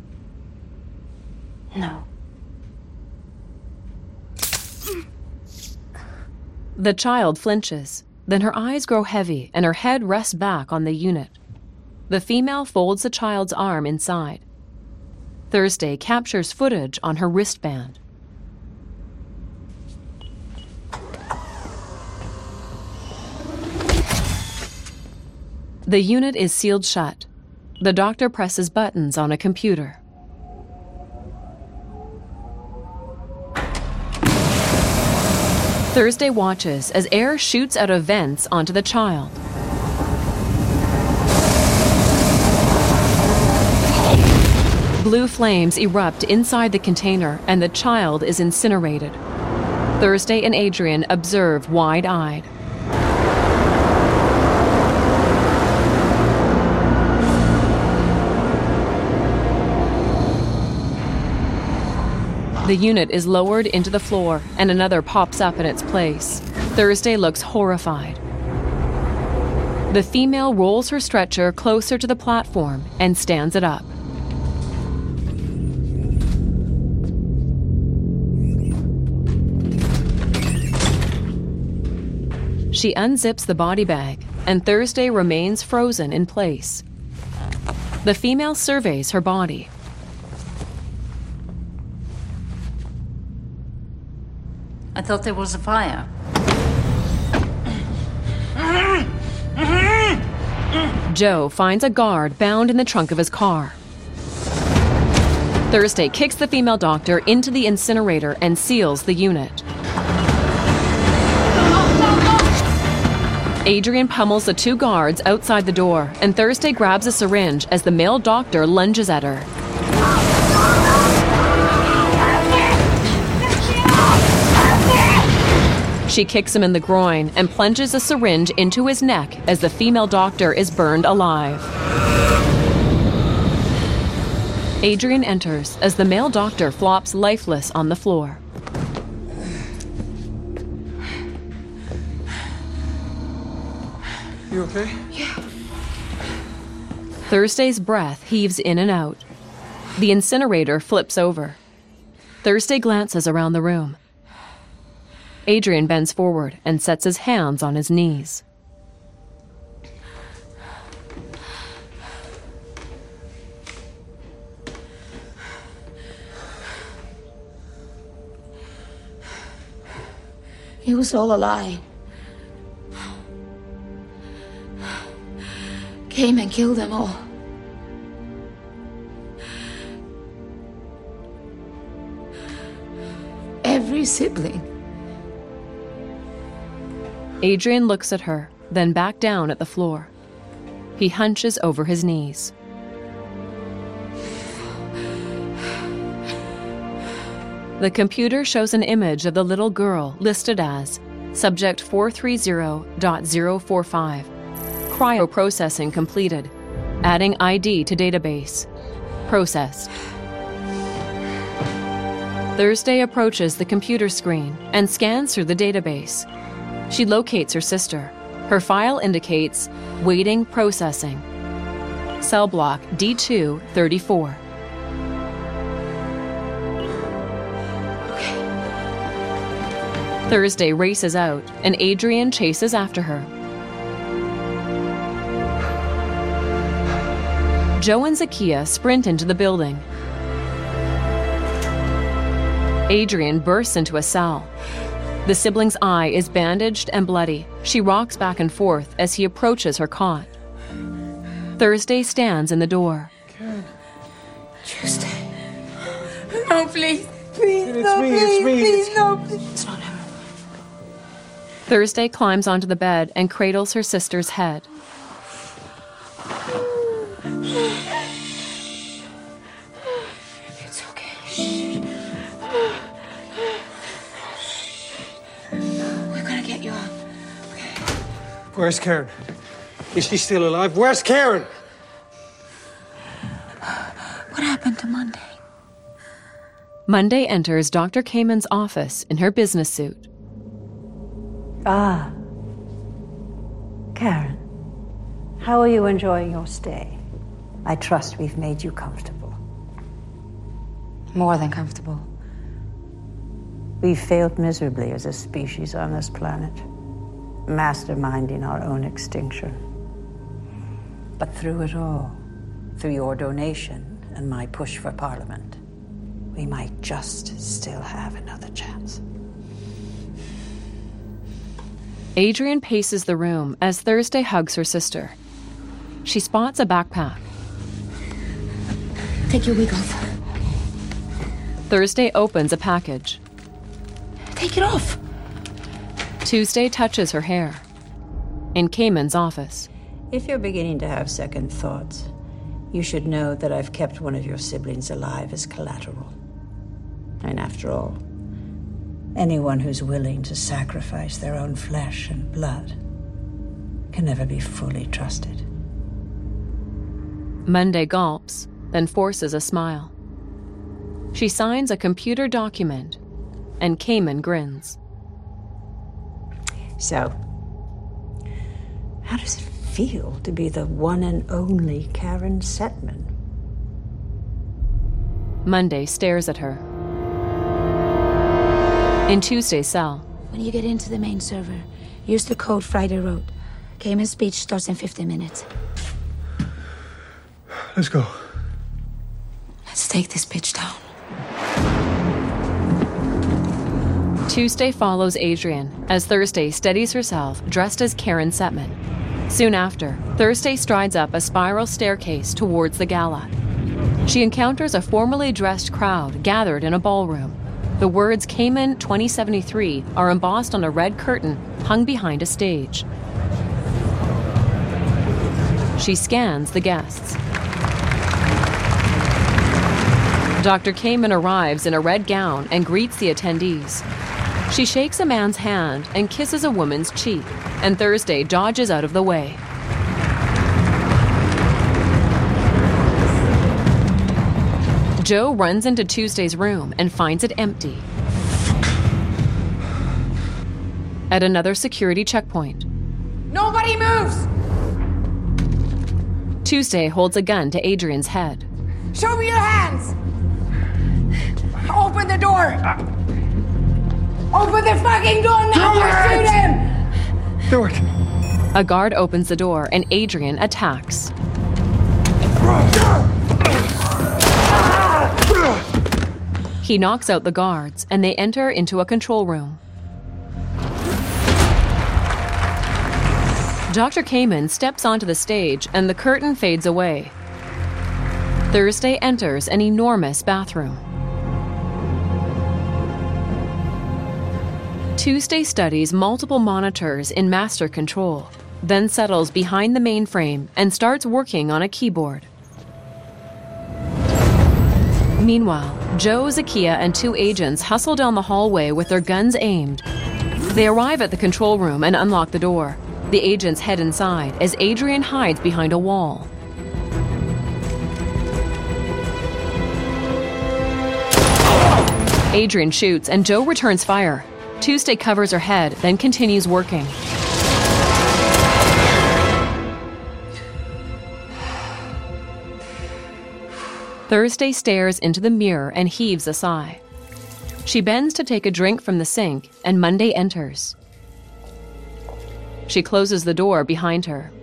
No.
The child flinches. Then her eyes grow heavy and her head rests back on the unit. The female folds the child's arm inside. Thursday captures footage on her wristband. The unit is sealed shut. The doctor presses buttons on a computer. Thursday watches as air shoots out of vents onto the child. Blue flames erupt inside the container and the child is incinerated. Thursday and Adrian observe wide-eyed. The unit is lowered into the floor and another pops up in its place. Thursday looks horrified. The female rolls her stretcher closer to the platform and stands it up. She unzips the body bag, and Thursday remains frozen in place. The female surveys her body.
I thought there was a fire.
Joe finds a guard bound in the trunk of his car. Thursday kicks the female doctor into the incinerator and seals the unit. Adrian pummels the two guards outside the door, and Thursday grabs a syringe as the male doctor lunges at her. She kicks him in the groin and plunges a syringe into his neck as the female doctor is burned alive. Adrian enters as the male doctor flops lifeless on the floor.
You okay?
Yeah.
Thursday's breath heaves in and out. The incinerator flips over. Thursday glances around the room. Adrian bends forward and sets his hands on his knees.
It was all a lie. Came and killed them all. Every sibling.
Adrian looks at her, then back down at the floor. He hunches over his knees. The computer shows an image of the little girl listed as Subject 430.045. Cryoprocessing completed. Adding ID to database. Processed. Thursday approaches the computer screen and scans through the database. She locates her sister. Her file indicates waiting processing. Cell block D234. Thursday races out, and Adrian chases after her. Joe and Zakia sprint into the building. Adrian bursts into a cell. The sibling's eye is bandaged and bloody. She rocks back and forth as he approaches her cot. Thursday stands in the door.
Karen.
Tuesday. No, please.
Please,
Please, no, please.
It's not her.
Thursday climbs onto the bed and cradles her sister's head.
It's okay. We're gonna get you on.
Where's Karen? Is she still alive? Where's Karen?
What happened to Monday?
Monday enters Dr. Kamen's office in her business suit.
Ah. Karen, how are you enjoying your stay? I trust we've made you comfortable.
More than comfortable.
We've failed miserably as a species on this planet. masterminding our own extinction. But through it all, through your donation and my push for Parliament, we might just still have another chance.
Adrian paces the room as Thursday hugs her sister. She spots a backpack.
Take your wig off.
Thursday opens a package.
Take it off.
Tuesday touches her hair. In Cayman's office.
If you're beginning to have second thoughts, you should know that I've kept one of your siblings alive as collateral. And after all, anyone who's willing to sacrifice their own flesh and blood can never be fully trusted.
Monday gulps, then forces a smile. She signs a computer document, and Cayman grins.
So, how does it feel to be the one and only Karen Setman?
Monday stares at her. In Tuesday's cell.
When you get into the main server, use the code Friday wrote. Cayman's speech starts in 15 minutes.
Let's go.
Let's take this bitch down.
Tuesday follows Adrian as Thursday steadies herself dressed as Karen Setman. Soon after, Thursday strides up a spiral staircase towards the gala. She encounters a formally dressed crowd gathered in a ballroom. The words Cayman 2073 are embossed on a red curtain hung behind a stage. She scans the guests. Dr. Cayman arrives in a red gown and greets the attendees. She shakes a man's hand and kisses a woman's cheek, and Thursday dodges out of the way. Joe runs into Tuesday's room and finds it empty. At another security checkpoint,
Nobody moves!
Tuesday holds a gun to Adrian's head.
Show me your hands! Open the door! Open the fucking door now or shoot him!
Do it!
A guard opens the door and Adrian attacks. He knocks out the guards and they enter into a control room. Dr. Cayman steps onto the stage and the curtain fades away. Thursday enters an enormous bathroom. Tuesday studies multiple monitors in master control, then settles behind the mainframe and starts working on a keyboard. Meanwhile, Joe, Zakia, and two agents hustle down the hallway with their guns aimed. They arrive at the control room and unlock the door. The agents head inside as Adrian hides behind a wall. Adrian shoots and Joe returns fire. Tuesday covers her head, then continues working. Thursday stares into the mirror and heaves a sigh. She bends to take a drink from the sink, and Monday enters. She closes the door behind her.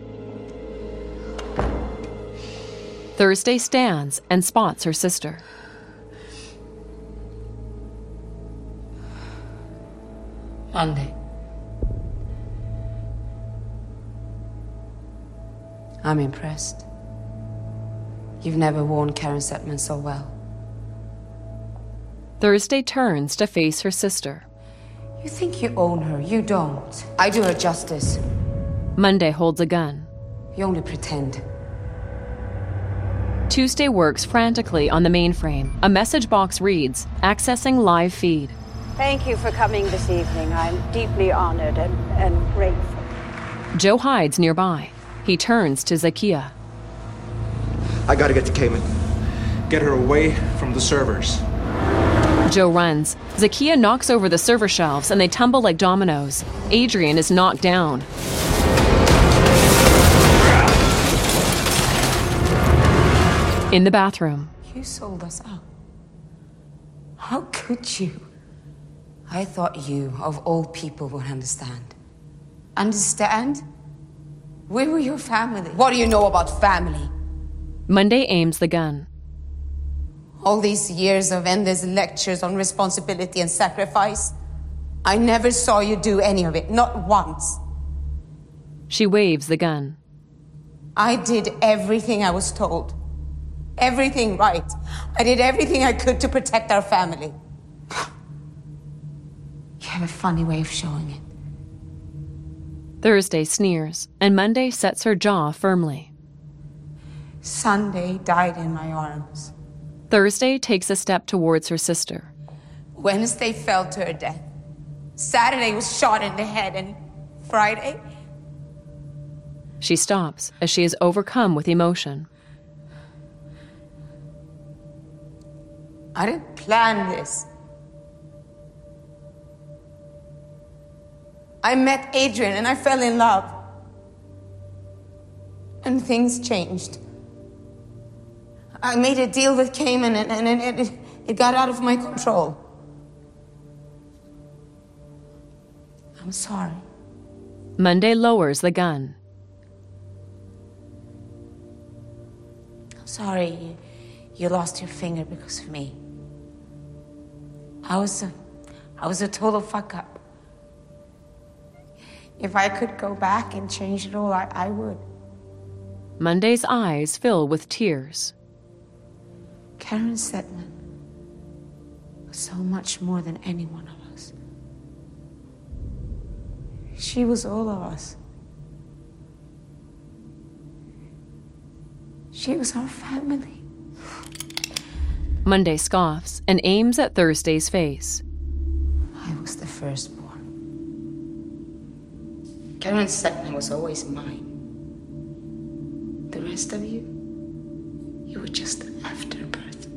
Thursday stands and spots her sister.
Monday. I'm impressed. You've never worn Karen Setman so well.
Thursday turns to face her sister.
You think you own her. You don't. I do her justice.
Monday holds a gun.
You only pretend.
Tuesday works frantically on the mainframe. A message box reads, "Accessing live feed."
Thank you for coming this evening. I'm deeply honored and grateful.
Joe hides nearby. He turns to Zakia.
I gotta get to Cayman.
Get her away from the servers.
Joe runs. Zakia knocks over the server shelves and they tumble like dominoes. Adrian is knocked down. In the bathroom.
You sold us out. How could you? I thought you, of all people, would understand. Understand? We were your family. What do you know about family?
Monday aims the gun.
All these years of endless lectures on responsibility and sacrifice, I never saw you do any of it, not once.
She waves the gun.
I did everything I was told. Everything right. I did everything I could to protect our family. You have a funny way of showing it.
Thursday sneers, and Monday sets her jaw firmly.
Sunday died in my arms.
Thursday takes a step towards her sister.
Wednesday fell to her death. Saturday was shot in the head, and Friday...
She stops as she is overcome with emotion.
I didn't plan this. I met Adrian and I fell in love. And things changed. I made a deal with Cayman and it got out of my control. I'm sorry.
Monday lowers the gun.
I'm sorry you lost your finger because of me. I was a total fuck up. If I could go back and change it all, I would.
Monday's eyes fill with tears.
Karen Setman was so much more than any one of us. She was all of us. She was our family.
Monday scoffs and aims at Thursday's face.
I was the firstborn. Karen Setman was always mine. The rest of you were just afterbirth.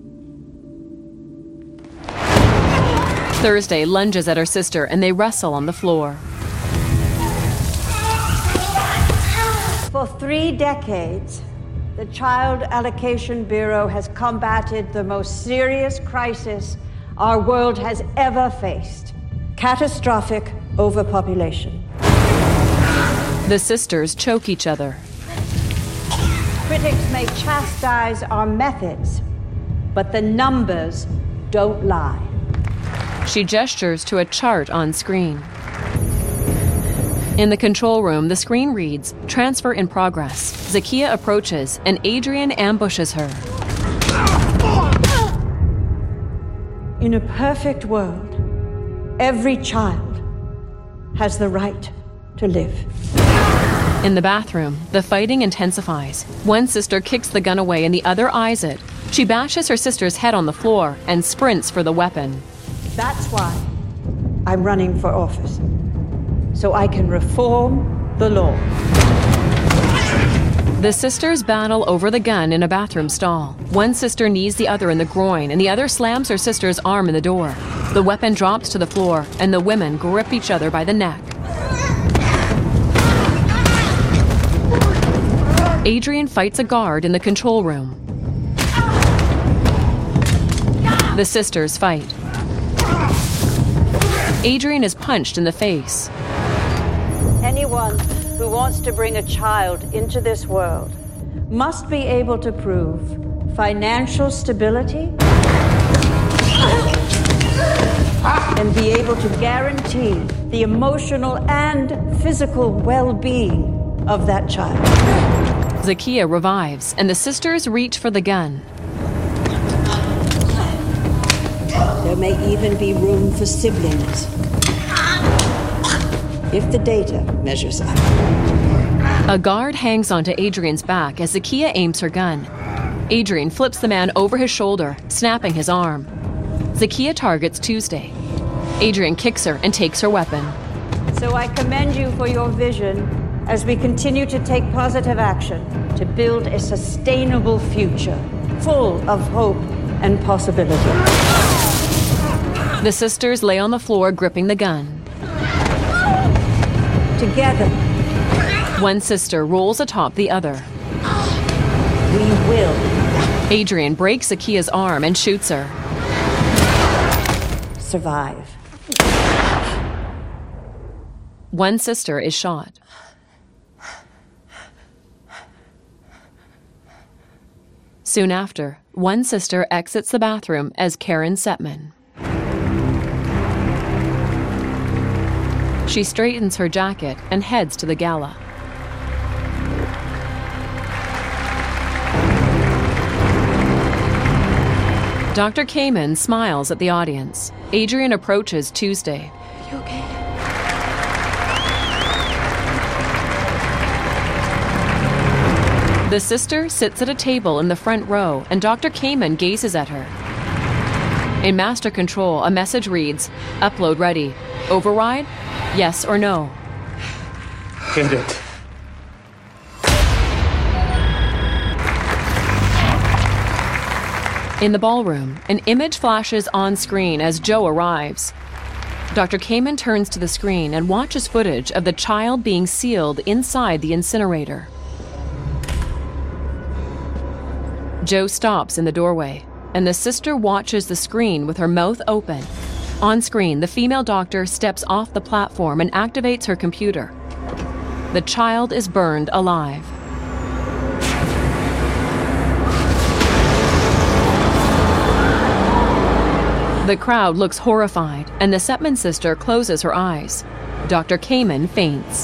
Thursday lunges at her sister and they wrestle on the floor.
For 3 decades, the Child Allocation Bureau has combated the most serious crisis our world has ever faced: catastrophic overpopulation.
The sisters choke each other.
Critics may chastise our methods, but the numbers don't lie.
She gestures to a chart on screen. In the control room, the screen reads, "Transfer in progress." Zakia approaches, and Adrian ambushes her.
In a perfect world, every child has the right to live.
In the bathroom, the fighting intensifies. One sister kicks the gun away and the other eyes it. She bashes her sister's head on the floor and sprints for the weapon.
That's why I'm running for office, so I can reform the law.
The sisters battle over the gun in a bathroom stall. One sister knees the other in the groin, and the other slams her sister's arm in the door. The weapon drops to the floor, and the women grip each other by the neck. Adrian fights a guard in the control room. The sisters fight. Adrian is punched in the face.
Anyone who wants to bring a child into this world must be able to prove financial stability and be able to guarantee the emotional and physical well-being of that child.
Zakia revives, and the sisters reach for the gun.
There may even be room for siblings, if the data measures up.
A guard hangs onto Adrian's back as Zakia aims her gun. Adrian flips the man over his shoulder, snapping his arm. Zakia targets Tuesday. Adrian kicks her and takes her weapon.
So I commend you for your vision as we continue to take positive action to build a sustainable future, full of hope and possibility.
The sisters lay on the floor gripping the gun.
Together,
one sister rolls atop the other.
We will.
Adrian breaks Zakia's arm and shoots her.
Survive.
one sister is shot. Soon after, one sister exits the bathroom as Karen Setman. She straightens her jacket and heads to the gala. Dr. Kamen smiles at the audience. Adrian approaches Tuesday.
You okay?
The sister sits at a table in the front row, and Dr. Kamen gazes at her. In Master Control, a message reads, "Upload ready. Override? Yes or no?"
Hit it.
In the ballroom, an image flashes on screen as Joe arrives. Dr. Kamen turns to the screen and watches footage of the child being sealed inside the incinerator. Joe stops in the doorway, and the sister watches the screen with her mouth open. On screen, the female doctor steps off the platform and activates her computer. The child is burned alive. The crowd looks horrified, and the Setman sister closes her eyes. Dr. Kamen faints.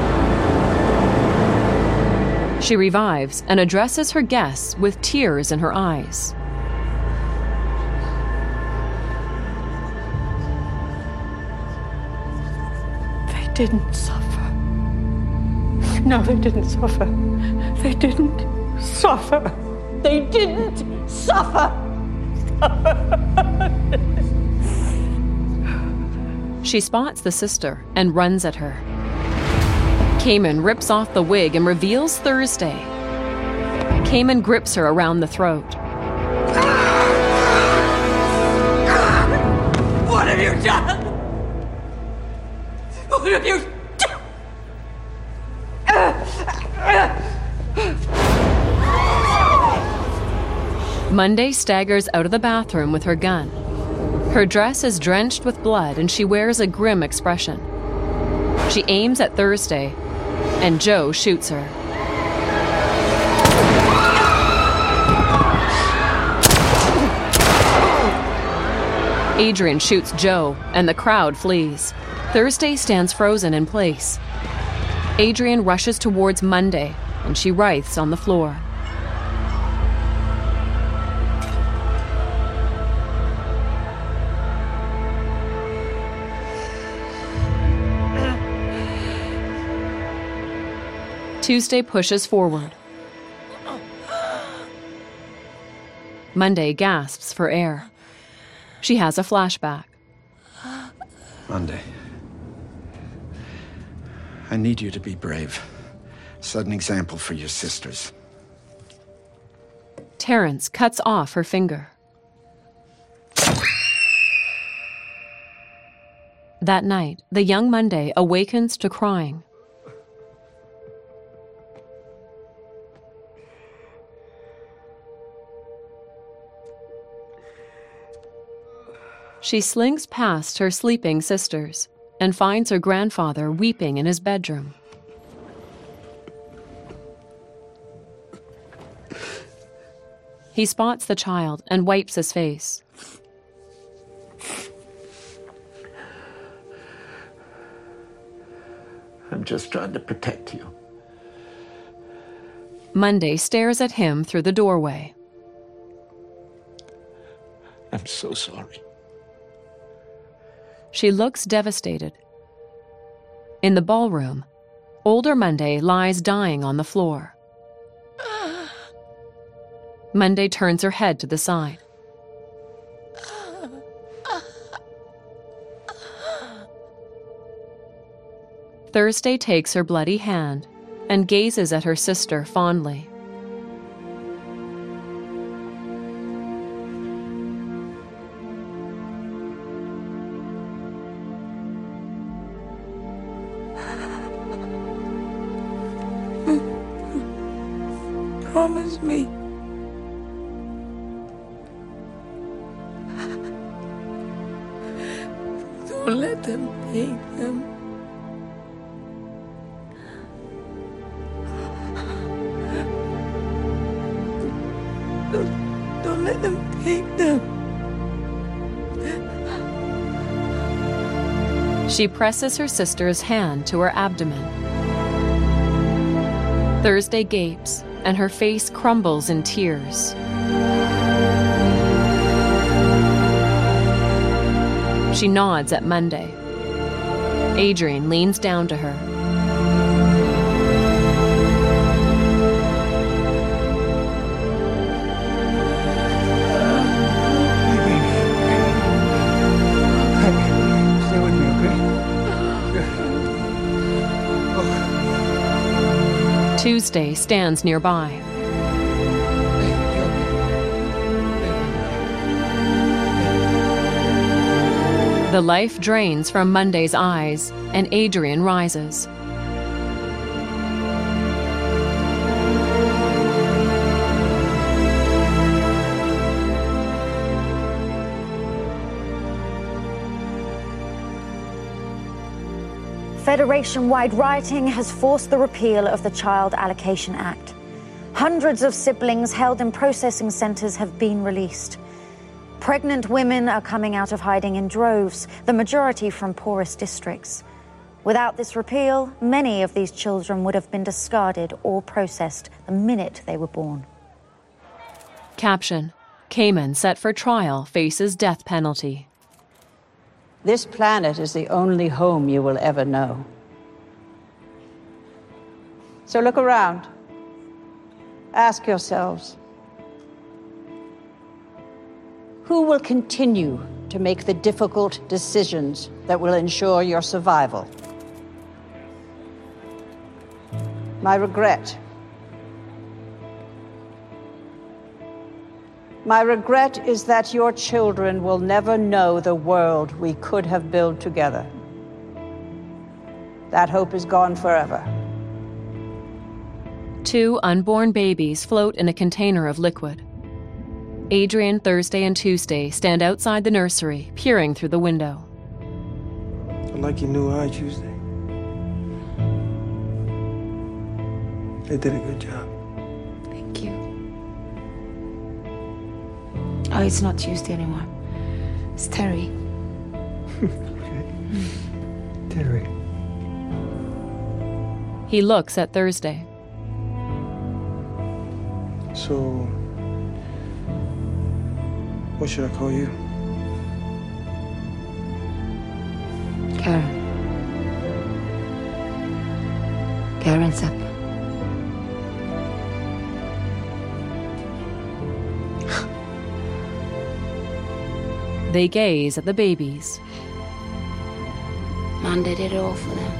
She revives and addresses her guests with tears in her eyes.
They didn't suffer. No, they didn't suffer. They didn't suffer. They didn't suffer.
She spots the sister and runs at her. Kamen rips off the wig and reveals Thursday. Kamen grips her around the throat.
What have you done? What have you done?
Monday staggers out of the bathroom with her gun. Her dress is drenched with blood and she wears a grim expression. She aims at Thursday, and Joe shoots her. Adrian shoots Joe, and the crowd flees. Thursday stands frozen in place. Adrian rushes towards Monday, and she writhes on the floor. Tuesday pushes forward. Monday gasps for air. She has a flashback.
Monday. I need you to be brave. Set an example for your sisters.
Terrence cuts off her finger. That night, the young Monday awakens to crying. She slinks past her sleeping sisters and finds her grandfather weeping in his bedroom. He spots the child and wipes his face.
I'm just trying to protect you.
Monday stares at him through the doorway.
I'm so sorry.
She looks devastated. In the ballroom, older Monday lies dying on the floor. Monday turns her head to the side. Thursday takes her bloody hand and gazes at her sister fondly.
Promise me. Don't let them take them. Take them.
She presses her sister's hand to her abdomen. Thursday gapes, and her face crumbles in tears. She nods at Monday. Adrian leans down to her.
Stay with me, okay?
Tuesday stands nearby. The life drains from Monday's eyes, and Adrian rises.
Federation-wide rioting has forced the repeal of the Child Allocation Act. Hundreds of siblings held in processing centers have been released. Pregnant women are coming out of hiding in droves, the majority from poorest districts. Without this repeal, many of these children would have been discarded or processed the minute they were born.
Caption: Cayman set for trial faces death penalty.
This planet is the only home you will ever know. So look around. Ask yourselves, who will continue to make the difficult decisions that will ensure your survival? My regret is that your children will never know the world we could have built together. That hope is gone forever.
2 unborn babies float in a container of liquid. Adrian, Thursday, and Tuesday stand outside the nursery, peering through the window.
I like your new eye, Tuesday. They did a good job.
Thank you. Oh, it's not Tuesday anymore. It's Terry.
Okay. Terry.
He looks at Thursday.
So, what should I call you?
Karen. Karen Sepp.
They gaze at the babies.
Monday did it all for them.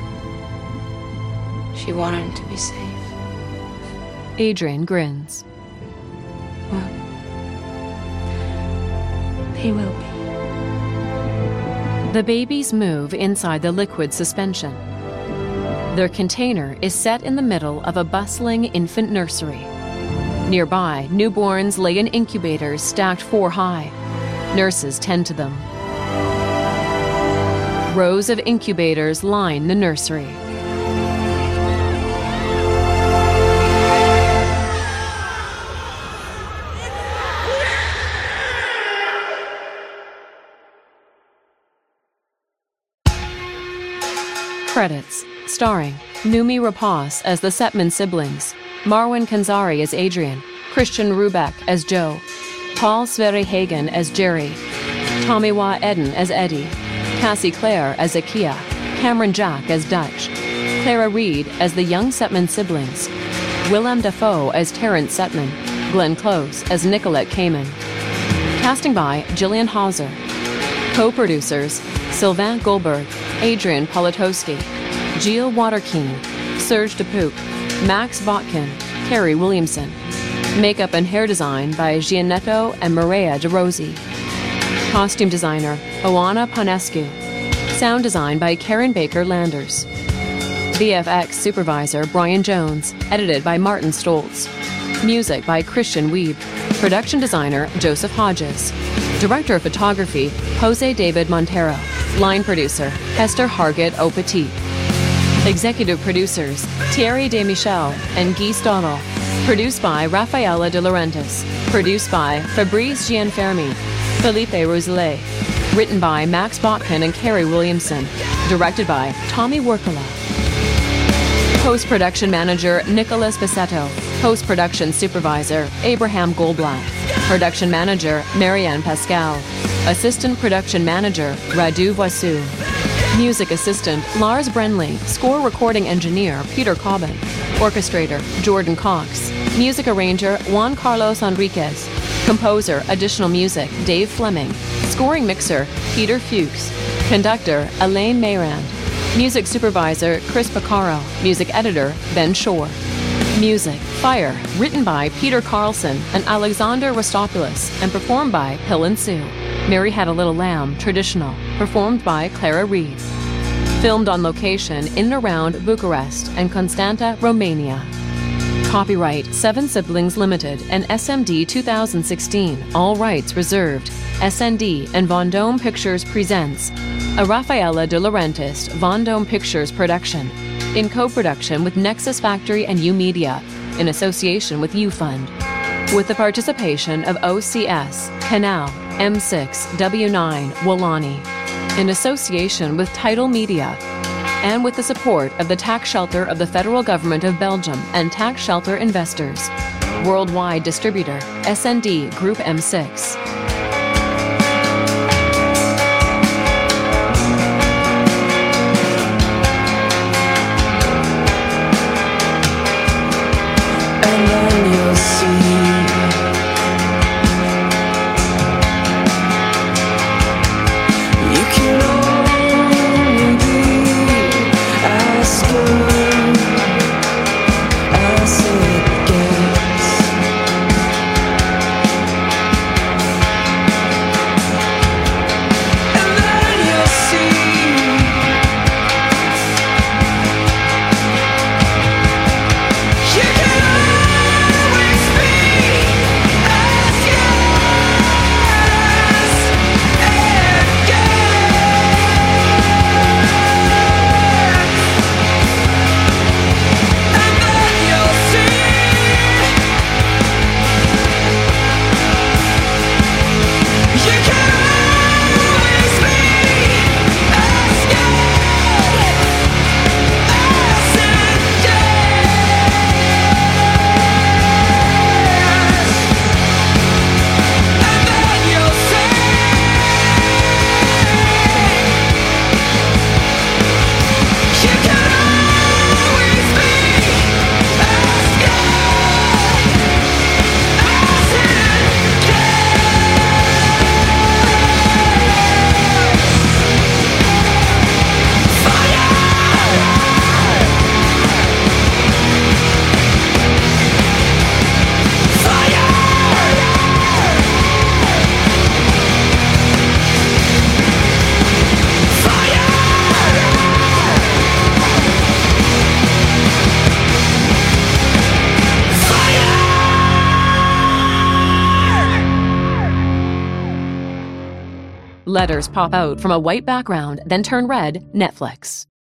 She wanted him to be safe.
Adrian grins.
Well, he will be.
The babies move inside the liquid suspension. Their container is set in the middle of a bustling infant nursery. Nearby, newborns lay in incubators stacked 4 high. Nurses tend to them. Rows of incubators line the nursery. Credits, starring Noomi Rapace as the Setman siblings, Marwan Kanzari as Adrian, Christian Rubeck as Joe, Paul Sverre-Hagen as Jerry, Tomiwa Eden as Eddie, Cassie Clare as Akia, Cameron Jack as Dutch, Clara Reed as the young Setman siblings, Willem Dafoe as Terrence Setman, Glenn Close as Nicolette Cayman. Casting by Gillian Hauser. Co-producers Sylvain Goldberg, Adrian Politowski, Gilles Waterkeen, Serge Dupuc, Max Botkin, Carrie Williamson. Makeup and hair design by Gianetto and Maria De Rosi. Costume designer Oana Panescu. Sound design by Karen Baker Landers. VFX supervisor Brian Jones, edited by Martin Stoltz. Music by Christian Wiebe. Production designer Joseph Hodges. Director of photography Jose David Montero. Line producer Hester Hargett O'Petit. Executive producers Thierry Desmichel and Guy Stodel. Produced by Raffaella De Laurentiis. Produced by Fabrice Gianfermi, Felipe Roselet. Written by Max Botkin and Carrie Williamson. Directed by Tommy Workala. Post-production manager Nicholas Bassetto. Post-production supervisor Abraham Goldblatt. Production manager Marianne Pascal. Assistant production manager Radu Voisu. Music assistant Lars Brenley. Score recording engineer Peter Cobbin. Orchestrator Jordan Cox. Music arranger Juan Carlos Enriquez. Composer additional music Dave Fleming. Scoring mixer Peter Fuchs. Conductor Elaine Mayrand. Music supervisor Chris Picaro. Music editor Ben Shore. Music Fire, written by Peter Carlson and Alexander Rostopoulos and performed by Hill and Sue. Mary Had a Little Lamb, traditional, performed by Clara Reed. Filmed on location in and around Bucharest and Constanta, Romania. Copyright 7 Siblings Limited and SMD 2016, all rights reserved. SND and Vendôme Pictures presents a Raffaella De Laurentiis Vendôme Pictures production in co-production with Nexus Factory and U-Media in association with U-Fund. With the participation of OCS, Canal, M6, W9, Walani, in association with Tidal Media, and with the support of the Tax Shelter of the Federal Government of Belgium and Tax Shelter Investors. Worldwide distributor, SND Group M6.
And then you'll see you can only be as good as it gets. And then you'll see you can always be as good as it gets. And then you'll see you can always be as good as it gets. And then you'll see you can always be as good as it gets.
Letters pop out from a white background, then turn red. Netflix.